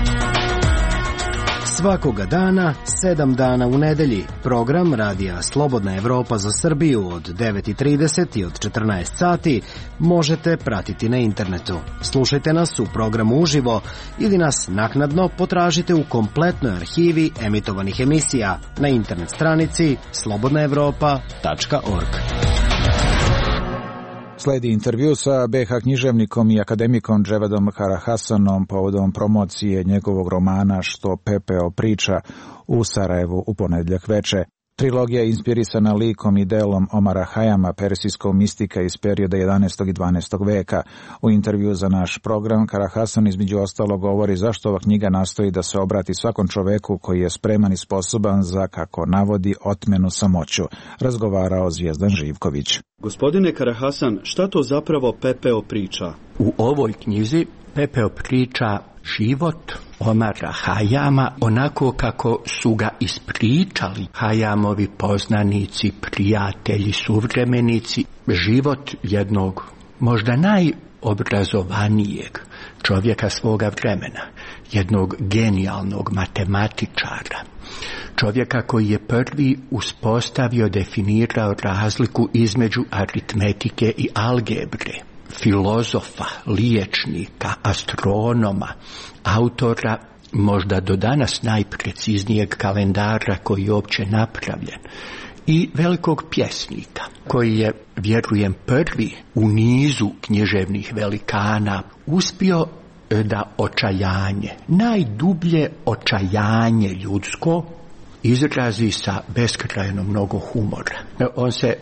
Svakoga dana, sedam dana u nedelji, program Radija Slobodna Evropa za Srbiju od devet i trideset i od četrnaest sati možete pratiti na internetu. Slušajte nas u programu uživo ili nas naknadno potražite u kompletnoj arhivi emitovanih emisija na internet stranici slobodna evropa tačka org. Sledi intervju sa be ha književnikom i akademikom Dževedom Karahasanom povodom promocije njegovog romana Što pepeo priča u Sarajevu u ponedjeljak veče. Trilogija je inspirisana likom i delom Omara Hayama, persijskog mistika iz perioda jedanaestog i dvanaestog veka. U intervju za naš program Karahasan između ostalo govori zašto ova knjiga nastoji da se obrati svakom čoveku koji je spreman i sposoban za, kako navodi, otmenu samoću. Razgovarao Zvijezdan Živković. Gospodine Karahasan, šta to zapravo Pepeo priča? U ovoj knjizi Pepeo priča život Omara Hayama onako kako su ga ispričali Hayamovi poznanici, prijatelji, suvremenici, život jednog možda najobrazovanijeg čovjeka svoga vremena, jednog genijalnog matematičara, čovjeka koji je prvi uspostavio, definirao razliku između aritmetike i algebre, filozofa, liječnika, astronoma, autora možda do danas najpreciznijeg kalendara koji je uopće napravljen i velikog pjesnika koji je, vjerujem, prvi u nizu književnih velikana uspio da očajanje, najdublje očajanje ljudsko izrazi sa beskrajno mnogo humora. On se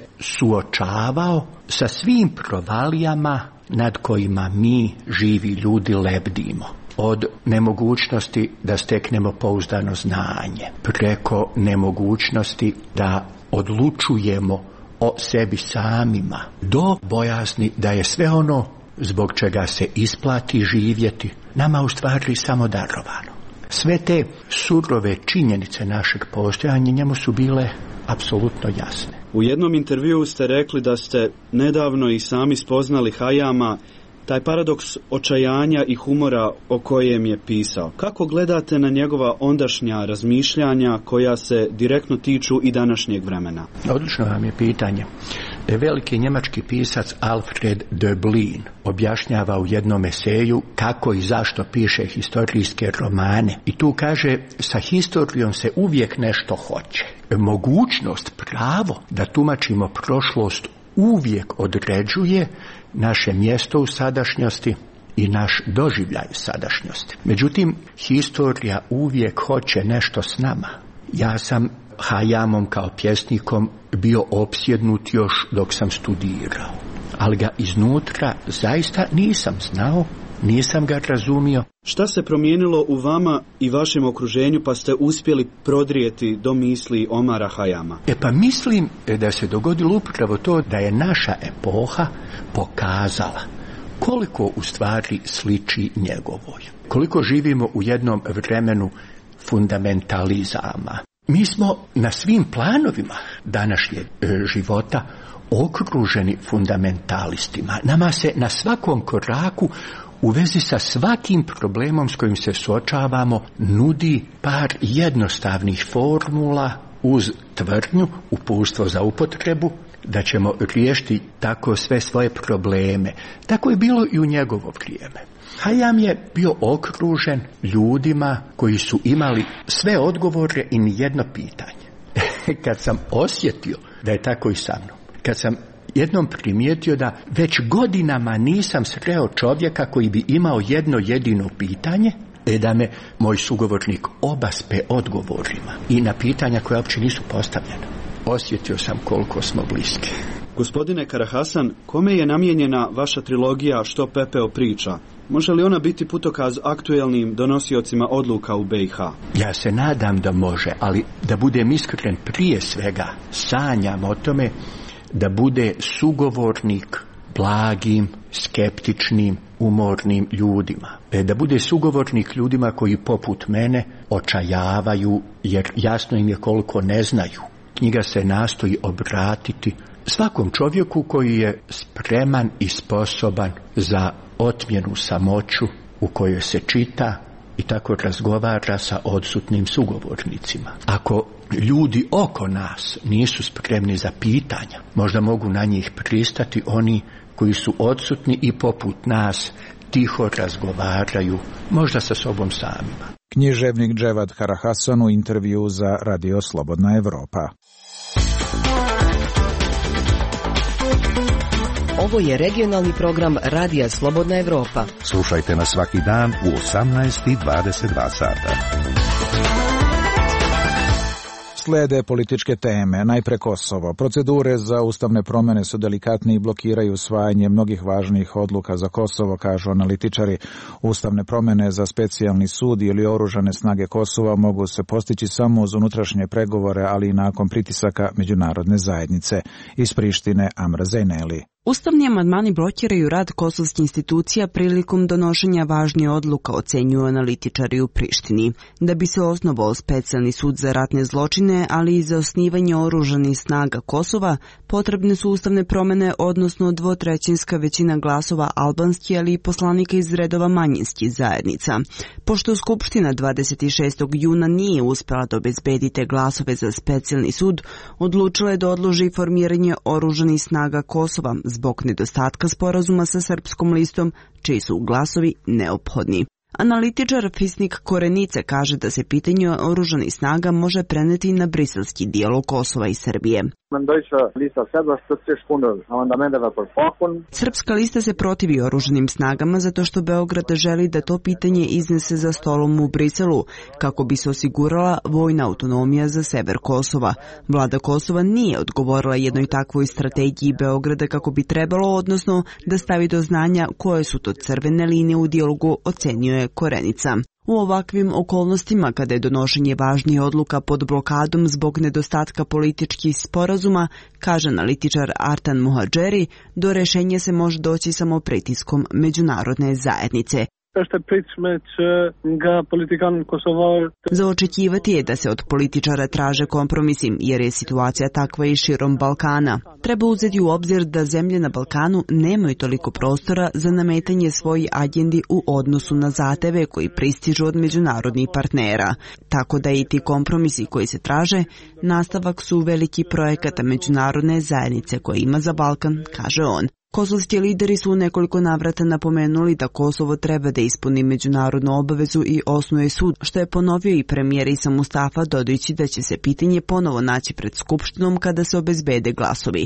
suočavao sa svim provalijama nad kojima mi, živi ljudi, lebdimo. Od nemogućnosti da steknemo pouzdano znanje, preko nemogućnosti da odlučujemo o sebi samima, do bojazni da je sve ono zbog čega se isplati živjeti nama u stvari samo darovano. Sve te surove činjenice našeg postojanja njemu su bile apsolutno jasne. U jednom intervjuu ste rekli da ste nedavno i sami spoznali Hayama, taj paradoks očajanja i humora o kojem je pisao. Kako gledate na njegova ondašnja razmišljanja koja se direktno tiču i današnjeg vremena? Odlično vam je pitanje. Veliki njemački pisac Alfred Döblin objašnjava u jednom eseju kako i zašto piše historijske romane. I tu kaže, sa historijom se uvijek nešto hoće. Mogućnost, pravo da tumačimo prošlost uvijek određuje naše mjesto u sadašnjosti i naš doživljaj sadašnjosti. Međutim, historija uvijek hoće nešto s nama. Ja sam Hayamom kao pjesnikom bio opsjednut još dok sam studirao, ali ga iznutra zaista nisam znao, nisam ga razumio. Šta se promijenilo u vama i vašem okruženju pa ste uspjeli prodrijeti do misli Omara Hayama? E pa mislim da se dogodilo upravo to da je naša epoha pokazala koliko u stvari sliči njegovoj. Koliko živimo u jednom vremenu fundamentalizama. Mi smo na svim planovima današnjeg života okruženi fundamentalistima. Nama se na svakom koraku u vezi sa svakim problemom s kojim se suočavamo nudi par jednostavnih formula uz tvrdnju, uputstvo za upotrebu, da ćemo riješiti tako sve svoje probleme. Tako je bilo i u njegovo vrijeme. Hayam je bio okružen ljudima koji su imali sve odgovore i nijedno pitanje. Kad sam osjetio da je tako i sa mnom, kad sam jednom primijetio da već godinama nisam sreo čovjeka koji bi imao jedno jedino pitanje, e da me moj sugovornik obaspe odgovorima i na pitanja koja uopće nisu postavljena. Osjetio sam koliko smo bliski. Gospodine Karahasan, kome je namijenjena vaša trilogija Što Pepeo priča? Može li ona biti putokaz aktuelnim donosiocima odluka u be i ha? Ja se nadam da može, ali da budem iskren, prije svega sanjam o tome da bude sugovornik blagim, skeptičnim, umornim ljudima. Da bude sugovornik ljudima koji poput mene očajavaju, jer jasno im je koliko ne znaju. Knjiga se nastoji obratiti svakom čovjeku koji je spreman i sposoban za otmjenu samoću u kojoj se čita i tako razgovara sa odsutnim sugovornicima. Ako ljudi oko nas nisu spremni za pitanja, možda mogu na njih pristati oni koji su odsutni i poput nas tiho razgovaraju, možda sa sobom samima. Književnik Dževad Karahasan u intervju za Radio Slobodna Evropa. Ovo je regionalni program Radija Slobodna Evropa. Slušajte nas svaki dan u osamnaest i dvadeset dva sata. Slede političke teme, najpre Kosovo. Procedure za ustavne promene su delikatne i blokiraju usvajanje mnogih važnih odluka za Kosovo, kažu analitičari. Ustavne promene za specijalni sud ili oružane snage Kosova mogu se postići samo uz unutrašnje pregovore, ali i nakon pritisaka međunarodne zajednice. Iz Prištine, Amra Zejneli. Ustavni amandmani blokiraju rad kosovskih institucija prilikom donošenja važnih odluka, ocenjuju analitičari u Prištini. Da bi se osnovao specijalni sud za ratne zločine, ali i za osnivanje oružanih snaga Kosova, potrebne su ustavne promene, odnosno dvotrećinska većina glasova albanskih, ali i poslanika iz redova manjinskih zajednica. Pošto Skupština dvadeset šestog juna nije uspela da obezbedite glasove za specijalni sud, odlučila je da odloži formiranje oružanih snaga Kosova zbog nedostatka sporazuma sa Srpskom listom, čiji su glasovi neophodni. Analitičar Fisnik Korenice kaže da se pitanje oružanih snaga može preneti na briselski dijalog Kosova i Srbije. Srpska lista se protivi oružanim snagama zato što Beograd želi da to pitanje iznese za stolom u Briselu, kako bi se osigurala vojna autonomija za sever Kosova. Vlada Kosova nije odgovorila jednoj takvoj strategiji Beograda kako bi trebalo, odnosno da stavi do znanja koje su to crvene linije u dijalogu, ocenjuje Korenica. U ovakvim okolnostima, kada je donošenje važnih odluka pod blokadom zbog nedostatka političkih sporazuma, kaže analitičar Artan Muhadžeri, do rešenja se može doći samo pritiskom međunarodne zajednice. Za očekivati je da se od političara traže kompromisi, jer je situacija takva i širom Balkana. Treba uzeti u obzir da zemlje na Balkanu nemaju toliko prostora za nametanje svojih agendi u odnosu na zahteve koji pristižu od međunarodnih partnera. Tako da i ti kompromisi koji se traže, nastavak su veliki projekata međunarodne zajednice koje ima za Balkan, kaže on. Kosovski lideri su u nekoliko navrata napomenuli da Kosovo treba da ispuni međunarodnu obavezu i osnuje sud, što je ponovio i premijer Isa Mustafa, dodajući da će se pitanje ponovo naći pred Skupštinom kada se obezbede glasovi.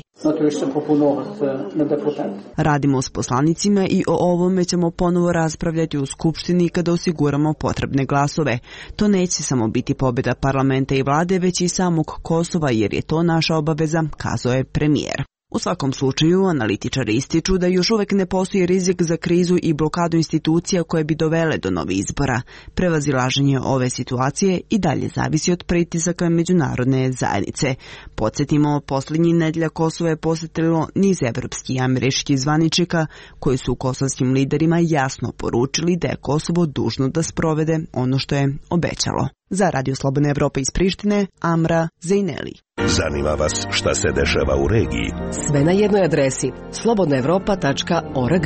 Radimo s poslanicima i o ovome ćemo ponovo raspravljati u Skupštini kada osiguramo potrebne glasove. To neće samo biti pobjeda parlamenta i vlade, već i samog Kosova, jer je to naša obaveza, kazao je premijer. U svakom slučaju, analitičari ističu da još uvek ne postoji rizik za krizu i blokadu institucija koje bi dovele do novih izbora. Prevazilaženje ove situacije i dalje zavisi od pritisaka međunarodne zajednice. Podsjetimo, posljednjih nedelja Kosovo je posjetilo niz evropskih i američkih zvaničnika koji su kosovskim liderima jasno poručili da je Kosovo dužno da sprovede ono što je obećalo. Za Radio Slobodna Evropa iz Prištine, Amra Zejneli. Zanima vas šta se dešava u regiji? Sve na jednoj adresi slobodna evropa tačka org.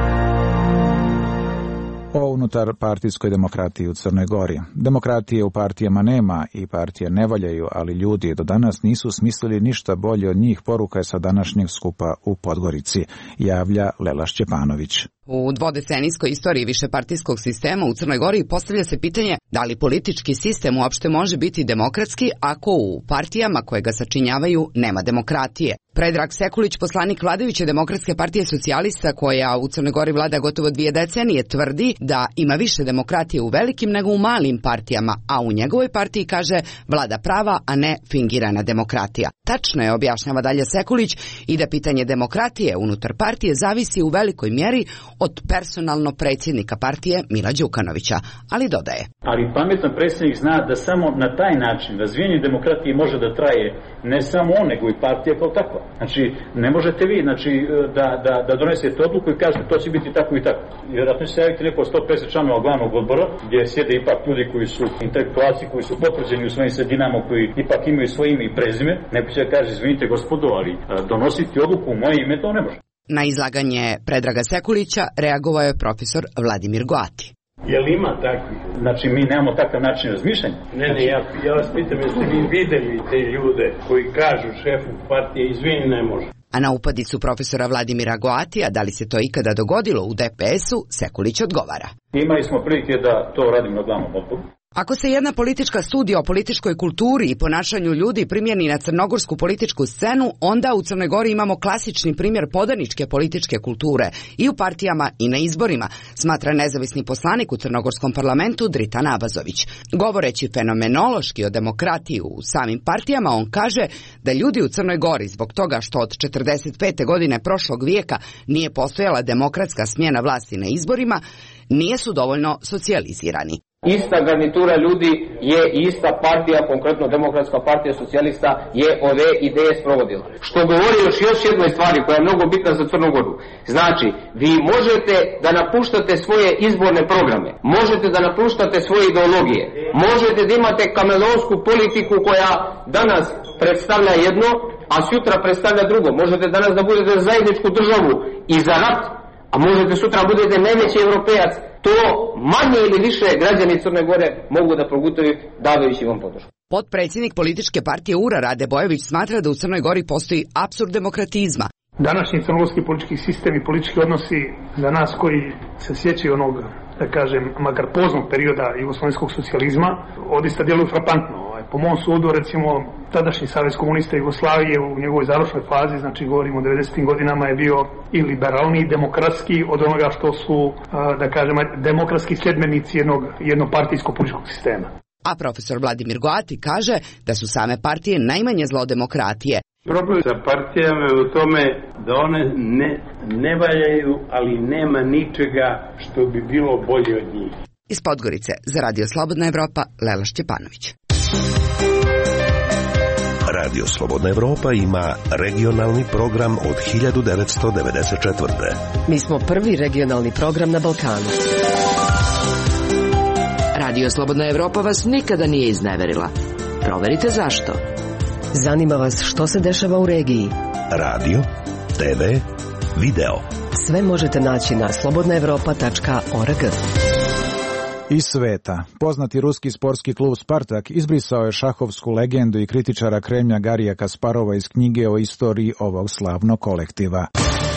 O unutar partijskoj demokratiji u Crnoj Gori. Demokratije u partijama nema i partije ne valjaju, ali ljudi do danas nisu smislili ništa bolje od njih, poruka je sa današnjeg skupa u Podgorici, javlja Lela Šćepanović. U dvodecenijskoj istoriji višepartijskog sistema u Crnoj Gori postavlja se pitanje da li politički sistem uopšte može biti demokratski ako u partijama koje ga sačinjavaju nema demokratije. Predrag Sekulić, poslanik vladajuće Demokratske partije socijalista, koja u Crnoj Gori vlada gotovo dvije decenije, tvrdi da ima više demokratije u velikim nego u malim partijama, a u njegovoj partiji, kaže, vlada prava, a ne fingirana demokratija. Tačno je, objašnjava dalje Sekulić, i da pitanje demokratije unutar partije zavisi u velikoj mjeri od personalno predsjednika partije Mila Đukanovića, ali dodaje. Ali pametan predsjednik zna da samo na taj način razvijenje demokratije može da traje ne samo on, nego i partija kao takva. Znači, ne možete vi znači, da, da, da donesete odluku i kažete to će biti tako i tako. Vjerojatno će se javiti neko sto pedeset članova glavnog odbora, gdje sjede ipak ljudi koji su intelektualci, koji su potvrđeni u svojim sredinama, koji ipak imaju svoje ime i prezime. Neko će da kaže, izvinite gospodo, ali donositi odluku u moje ime to ne može. Na izlaganje Predraga Sekulića reagovao je profesor Vladimir Goati. Je li ima takvi? Znači, mi nemamo takav način razmišljanja? Ne, ne, ja, ja vas pitam, jeste vi videli te ljude koji kažu šefu partije, izvini, ne može. A na upadicu profesora Vladimira Goatija, da li se to ikada dogodilo u D P S-u, Sekulić odgovara. Imali smo prilike da to radimo na glavnom odboru. Ako se jedna politička studija o političkoj kulturi i ponašanju ljudi primjeni na crnogorsku političku scenu, onda u Crnoj Gori imamo klasični primjer podaničke političke kulture i u partijama i na izborima, smatra nezavisni poslanik u crnogorskom parlamentu Dritan Abazović. Govoreći fenomenološki o demokratiji u samim partijama, on kaže da ljudi u Crnoj Gori zbog toga što od četrdeset pete godine prošlog vijeka nije postojala demokratska smjena vlasti na izborima, nisu dovoljno socijalizirani. Ista garnitura ljudi je ista partija, konkretno Demokratska partija socijalista, je ove ideje sprovodila. Što govori još još jednoj stvari koja je mnogo bitna za Crnu Goru. Znači, vi možete da napuštate svoje izborne programe, možete da napuštate svoje ideologije, možete da imate kameleonsku politiku koja danas predstavlja jedno, a sutra predstavlja drugo. Možete danas da budete za zajedničku državu i za rat, a možete sutra budete najveći europejac. To manje ili više građani Crne Gore mogu da progutaju davajući vam podršku. Potpredsjednik političke partije U R A Rade Bojović smatra da u Crnoj Gori postoji apsurd demokratizma. Današnji crnogorski politički sistem i politički odnosi za nas koji se sjećaju onog, da kažem, makar poznog perioda jugoslovenskog socijalizma, odista djeluju frapantno. Po mom sudu, recimo, tadašnji Savez komunista Jugoslavije u njegovoj završnoj fazi, znači govorimo o devedesetim godinama, je bio i liberalniji, demokratski od onoga što su, da kažem, demokratski sljedbenici jednog jednopartijskog političkog sistema. A profesor Vladimir Goati kaže da su same partije najmanje zlo demokratije. Problem sa partijama je u tome da one ne, ne valjaju, ali nema ničega što bi bilo bolje od njih. Iz Podgorice za Radio Slobodna Evropa, Lela Šćepanović. Radio Slobodna Evropa ima regionalni program od hiljadu devetsto devedeset četvrte. Mi smo prvi regionalni program na Balkanu. Radio Slobodna Evropa vas nikada nije izneverila. Proverite zašto. Zanima vas što se dešava u regiji. Radio, te ve, video. Sve možete naći na slobodna evropa tačka org. Iz sveta. Poznati ruski sportski klub Spartak izbrisao je šahovsku legendu i kritičara Kremlja Garija Kasparova iz knjige o istoriji ovog slavnog kolektiva.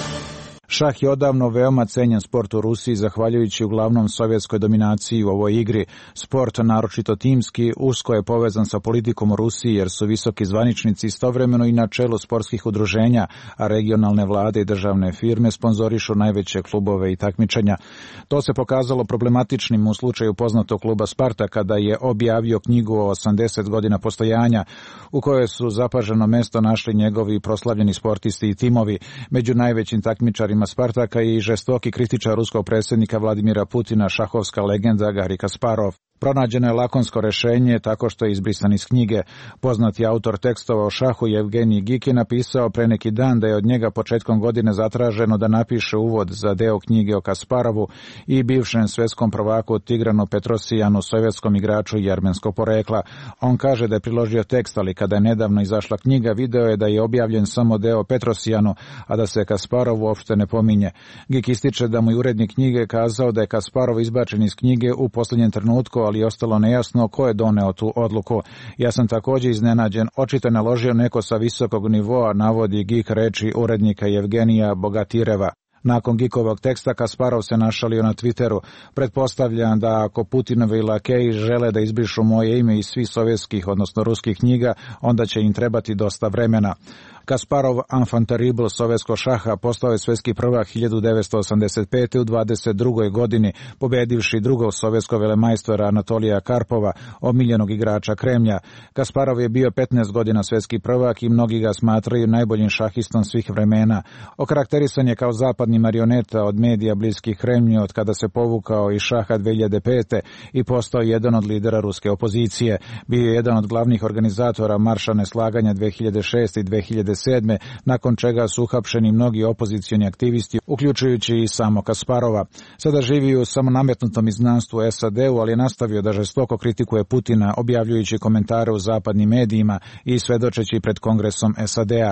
Šah je odavno veoma cenjen sport u Rusiji, zahvaljujući uglavnom sovjetskoj dominaciji u ovoj igri. Sport, naročito timski, usko je povezan sa politikom u Rusiji jer su visoki zvaničnici istovremeno i na čelu sportskih udruženja, a regionalne vlade i državne firme sponzorišu najveće klubove i takmičenja. To se pokazalo problematičnim u slučaju poznatog kluba Sparta kada je objavio knjigu o osamdeset godina postojanja, u kojoj su zapaženo mesto našli njegovi proslavljeni sportisti i timovi. Među najvećim takmičarima Spartaka i žestoki kritičar ruskog predsjednika Vladimira Putina, šahovska legenda Garij Kasparov. Pronađeno je lakonsko rješenje tako što je izbrisan iz knjige. Poznati autor tekstova o šahu Evgenij Giki napisao pre neki dan da je od njega početkom godine zatraženo da napiše uvod za deo knjige o Kasparovu i bivšem svjetskom prvaku Tigranu Petrosijanu, sovjetskom igraču i armenskog porekla. On kaže da je priložio tekst, ali kada je nedavno izašla knjiga, video je da je objavljen samo deo Petrosijanu, a da se Kasparov uopšte ne pominje. Gik ističe da mu je urednik knjige kazao da je Kasparov izbačen iz knjige u posljednjem trenutku, ali je ostalo nejasno ko je doneo tu odluku. Ja sam također iznenađen, očito naložio neko sa visokog nivoa, navodi Gik reči urednika Evgenija Bogatireva. Nakon Gikovog teksta Kasparov se našalio na Twitteru. Pretpostavljam da ako Putinovi lakeji žele da izbrišu moje ime iz svih sovjetskih, odnosno ruskih knjiga, onda će im trebati dosta vremena. Kasparov, enfant terrible sovjetskog šaha, postao je svjetski prvak hiljadu devetsto osamdeset pete u dvadeset drugoj godini, pobedivši drugog sovjetskog velemajstora Anatolija Karpova, omiljenog igrača Kremlja. Kasparov je bio petnaest godina svjetski prvak i mnogi ga smatraju najboljim šahistom svih vremena. Okarakterisan je kao zapadni marioneta od medija bliskih Kremlju od kada se povukao iz šaha dve hiljade pete i postao jedan od lidera ruske opozicije. Bio je jedan od glavnih organizatora marša neslaganja dve hiljade šeste i dve hiljade sedme, nakon čega su uhapšeni mnogi opozicioni aktivisti, uključujući i samo Kasparova. Sada živi u samonametnutom izgnanstvu S A D-u, ali je nastavio da žestoko kritikuje Putina, objavljujući komentare u zapadnim medijima i svedočeći pred Kongresom S A D-a.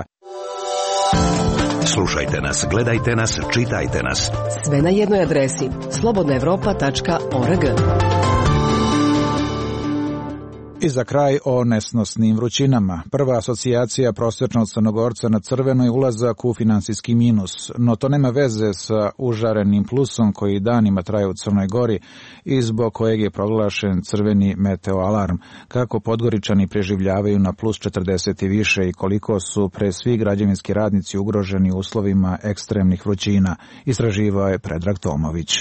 Slušajte nas, gledajte nas, čitajte nas. Sve na jednoj adresi slobodna evropa tačka org. I za kraj o nesnosnim vrućinama. Prva asocijacija prosječnog Crnogorca na crveno je ulazak u finansijski minus, no to nema veze sa užarenim plusom koji danima traje u Crnoj Gori i zbog kojeg je proglašen crveni meteoalarm. Kako Podgoričani preživljavaju na plus četrdeset i više i koliko su pre svi građevinski radnici ugroženi uslovima ekstremnih vrućina, istraživao je Predrag Tomović.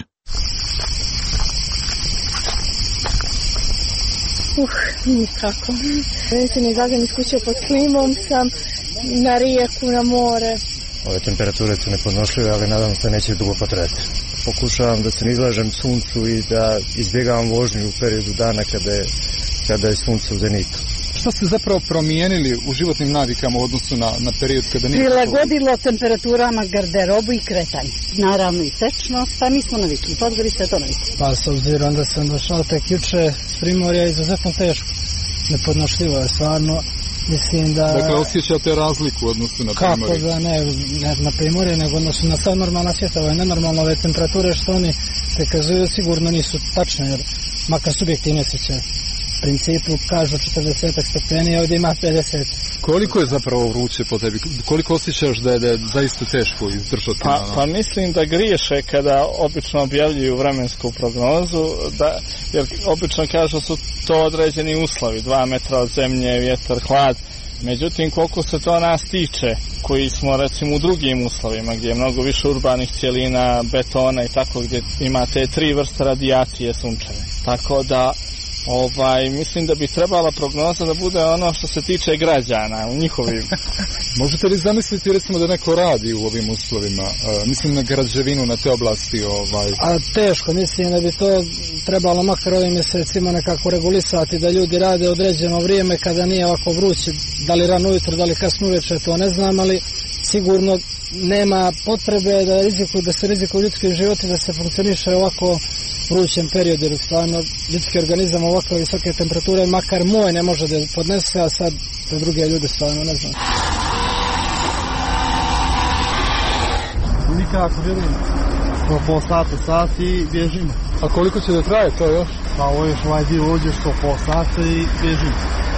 Uh, nikako. Neće mi izađem iz kuće pod klimom, sam na rijeku, na more. Ove temperature su nepodnošljive, ali nadam se neće dugo potrajati. Pokušavam da se ne izlažem suncu i da izbjegavam vožnju u periodu dana kada je, kada je sunce u zenitu. Šta ste zapravo promijenili u životnim navikama u odnosu na, na period kada nije... Prilagodilo temperaturama garderobu i kretanje. Naravno i tečnost, pa mi smo navikli. Podgorica je to navikli. Pa s obzirom da sam došao tek juče s Primorja, izuzetno teško. Nepodnošljivo je stvarno. Mislim da... Dakle, osjećate razliku u odnosu na Primorje? Kako da ne, ne na Primorje, nego odnosu na sad normalna svijeta. Ovo je nenormalno, ove temperature što oni prikazuju sigurno nisu tačne, jer makar subjektivne osjećaje. U principu kažu četrdeset stepeni, ovdje ima pedeset. Koliko je zapravo vruće po tebi? Koliko osjećaš da je, da je zaista teško izdržati? Pa, pa mislim da griješe kada obično objavljuju vremensku prognozu, da, jer obično kažu su to određeni uslovi, dva metra od zemlje, vjetar, hlad. Međutim, koliko se to nas tiče, koji smo recimo u drugim uslovima, gdje je mnogo više urbanih cjelina, betona i tako, gdje ima te tri vrste radijacije sunčeve. Tako da Ovaj, mislim da bi trebala prognoza da bude ono što se tiče građana u njihovim. Možete li zamisliti recimo da neko radi u ovim uslovima, uh, mislim na građevinu, na te oblasti? Ovaj... A teško, mislim da bi to trebalo makar ovim mjesecima nekako regulisati, da ljudi rade određeno vrijeme kada nije ovako vruće, da li rano ujutro, da li kasno uveče, to ne znam, ali sigurno nema potrebe da, riziku, da se rizikuju ljudski životi, da se funkcioniše ovako vrućem periodu, jer stvarno ljudski organizam ovakve visoke temperature, makar moj ne može da podnese, a sad za druge ljude stvarno ne znam. Nikako vjerujem. Po pol sata, sati i bježimo. A koliko će da traje to još? Pa ovo još ovaj dio uđeš po pol sata i bježimo.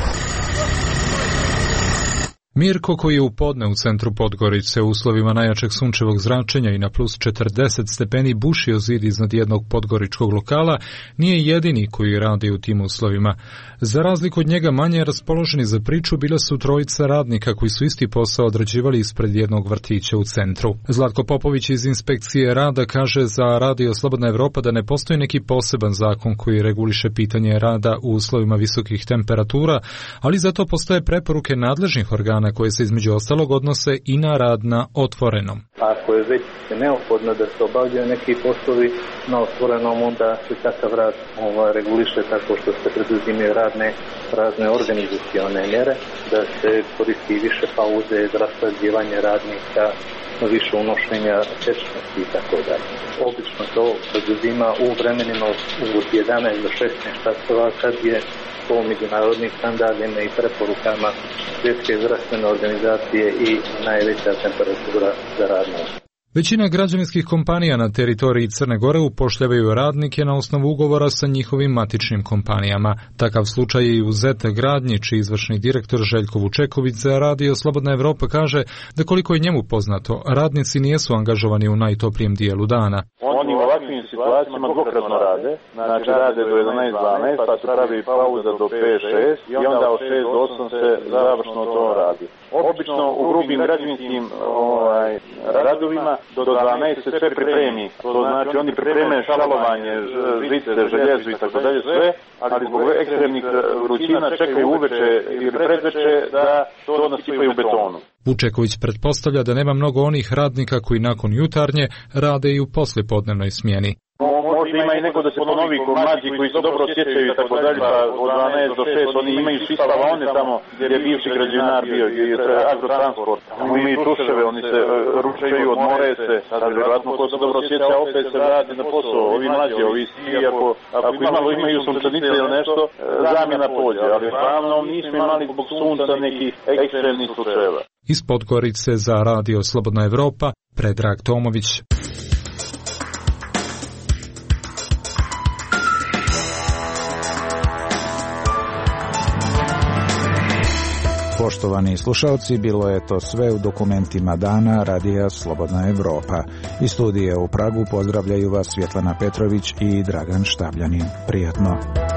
Mirko, koji je u podne u centru Podgorice u uslovima najjačeg sunčevog zračenja i na plus četrdeset stepeni bušio zid iznad jednog podgoričkog lokala, nije jedini koji radi u tim uslovima. Za razliku od njega manje raspoloženi za priču bila su trojica radnika koji su isti posao odrađivali ispred jednog vrtića u centru. Zlatko Popović iz inspekcije rada kaže za Radio Slobodna Evropa da ne postoji neki poseban zakon koji reguliše pitanje rada u uslovima visokih temperatura, ali zato postoje preporuke nadležnih organa koje se između ostalog odnose i na rad na otvorenom. Ako je već neophodno da se obavljaju neki poslovi na otvorenom, onda se takav rad ovaj, reguliše tako što se preduzimaju radne, razne organizacione mjere, da se koristi više pauze za raspoređivanje radnika, više unošenja tečnosti i tako dalje. Obično to preduzima u vremenima od jedanaest do šesnaest časova kad je po međunarodnim standardima i preporukama Svjetske zdravstvene organizacije i najveća temperatura za radno. Većina građevinskih kompanija na teritoriji Crne Gore upošljavaju radnike na osnovu ugovora sa njihovim matičnim kompanijama. Takav slučaj je i u Z E T Gradnji, čiji izvršni direktor Željko Vučeković za Radio Slobodna Evropa kaže da koliko je njemu poznato, radnici nisu angažovani u najtoplijem dijelu dana. Oni u ovakvim situacijama dvokratno rade, znači rade do jedanaest dvanaest, pa se pravi pauza do pet šest i onda od šest do osam se završno to radi. Obično u grubim građevinskim ovaj, radovima do dvanaest se sve pripremi. To znači oni pripreme šalovanje, žice, željezo i tako dalje sve, ali zbog ekstremnih vrućina čekaju uveče ili predveče da to nasipaju betonu. Vučeković pretpostavlja da nema mnogo onih radnika koji nakon jutarnje rade i u poslijepodnevnoj smjeni. Možda ima i neko da se ponovi kod mlađi koji se dobro osjećaju i tako dalje, pa od dvanaest do šest oni imaju svi spavaone tamo gdje je bivši građevinar bio, gdje je agrotransport. Tamo imaju tuševe, oni se ručaju, odmore se, sad vjerojatno ko se dobro osjeća opet se vrati na posao. Ovi mlađi, ovi svi, ako, ako imalo imaju sunčanice ili nešto, zamjena pođe, ali uglavnom nismo imali zbog sunca nekih ekstremnih slučajeva. Iz Podgorice za Radio Slobodna Evropa, Predrag Tomović. Poštovani slušalci, bilo je to sve u dokumentima dana Radija Slobodna Evropa. Iz studije u Pragu pozdravljaju vas Svjetlana Petrović i Dragan Štabljanin. Prijatno.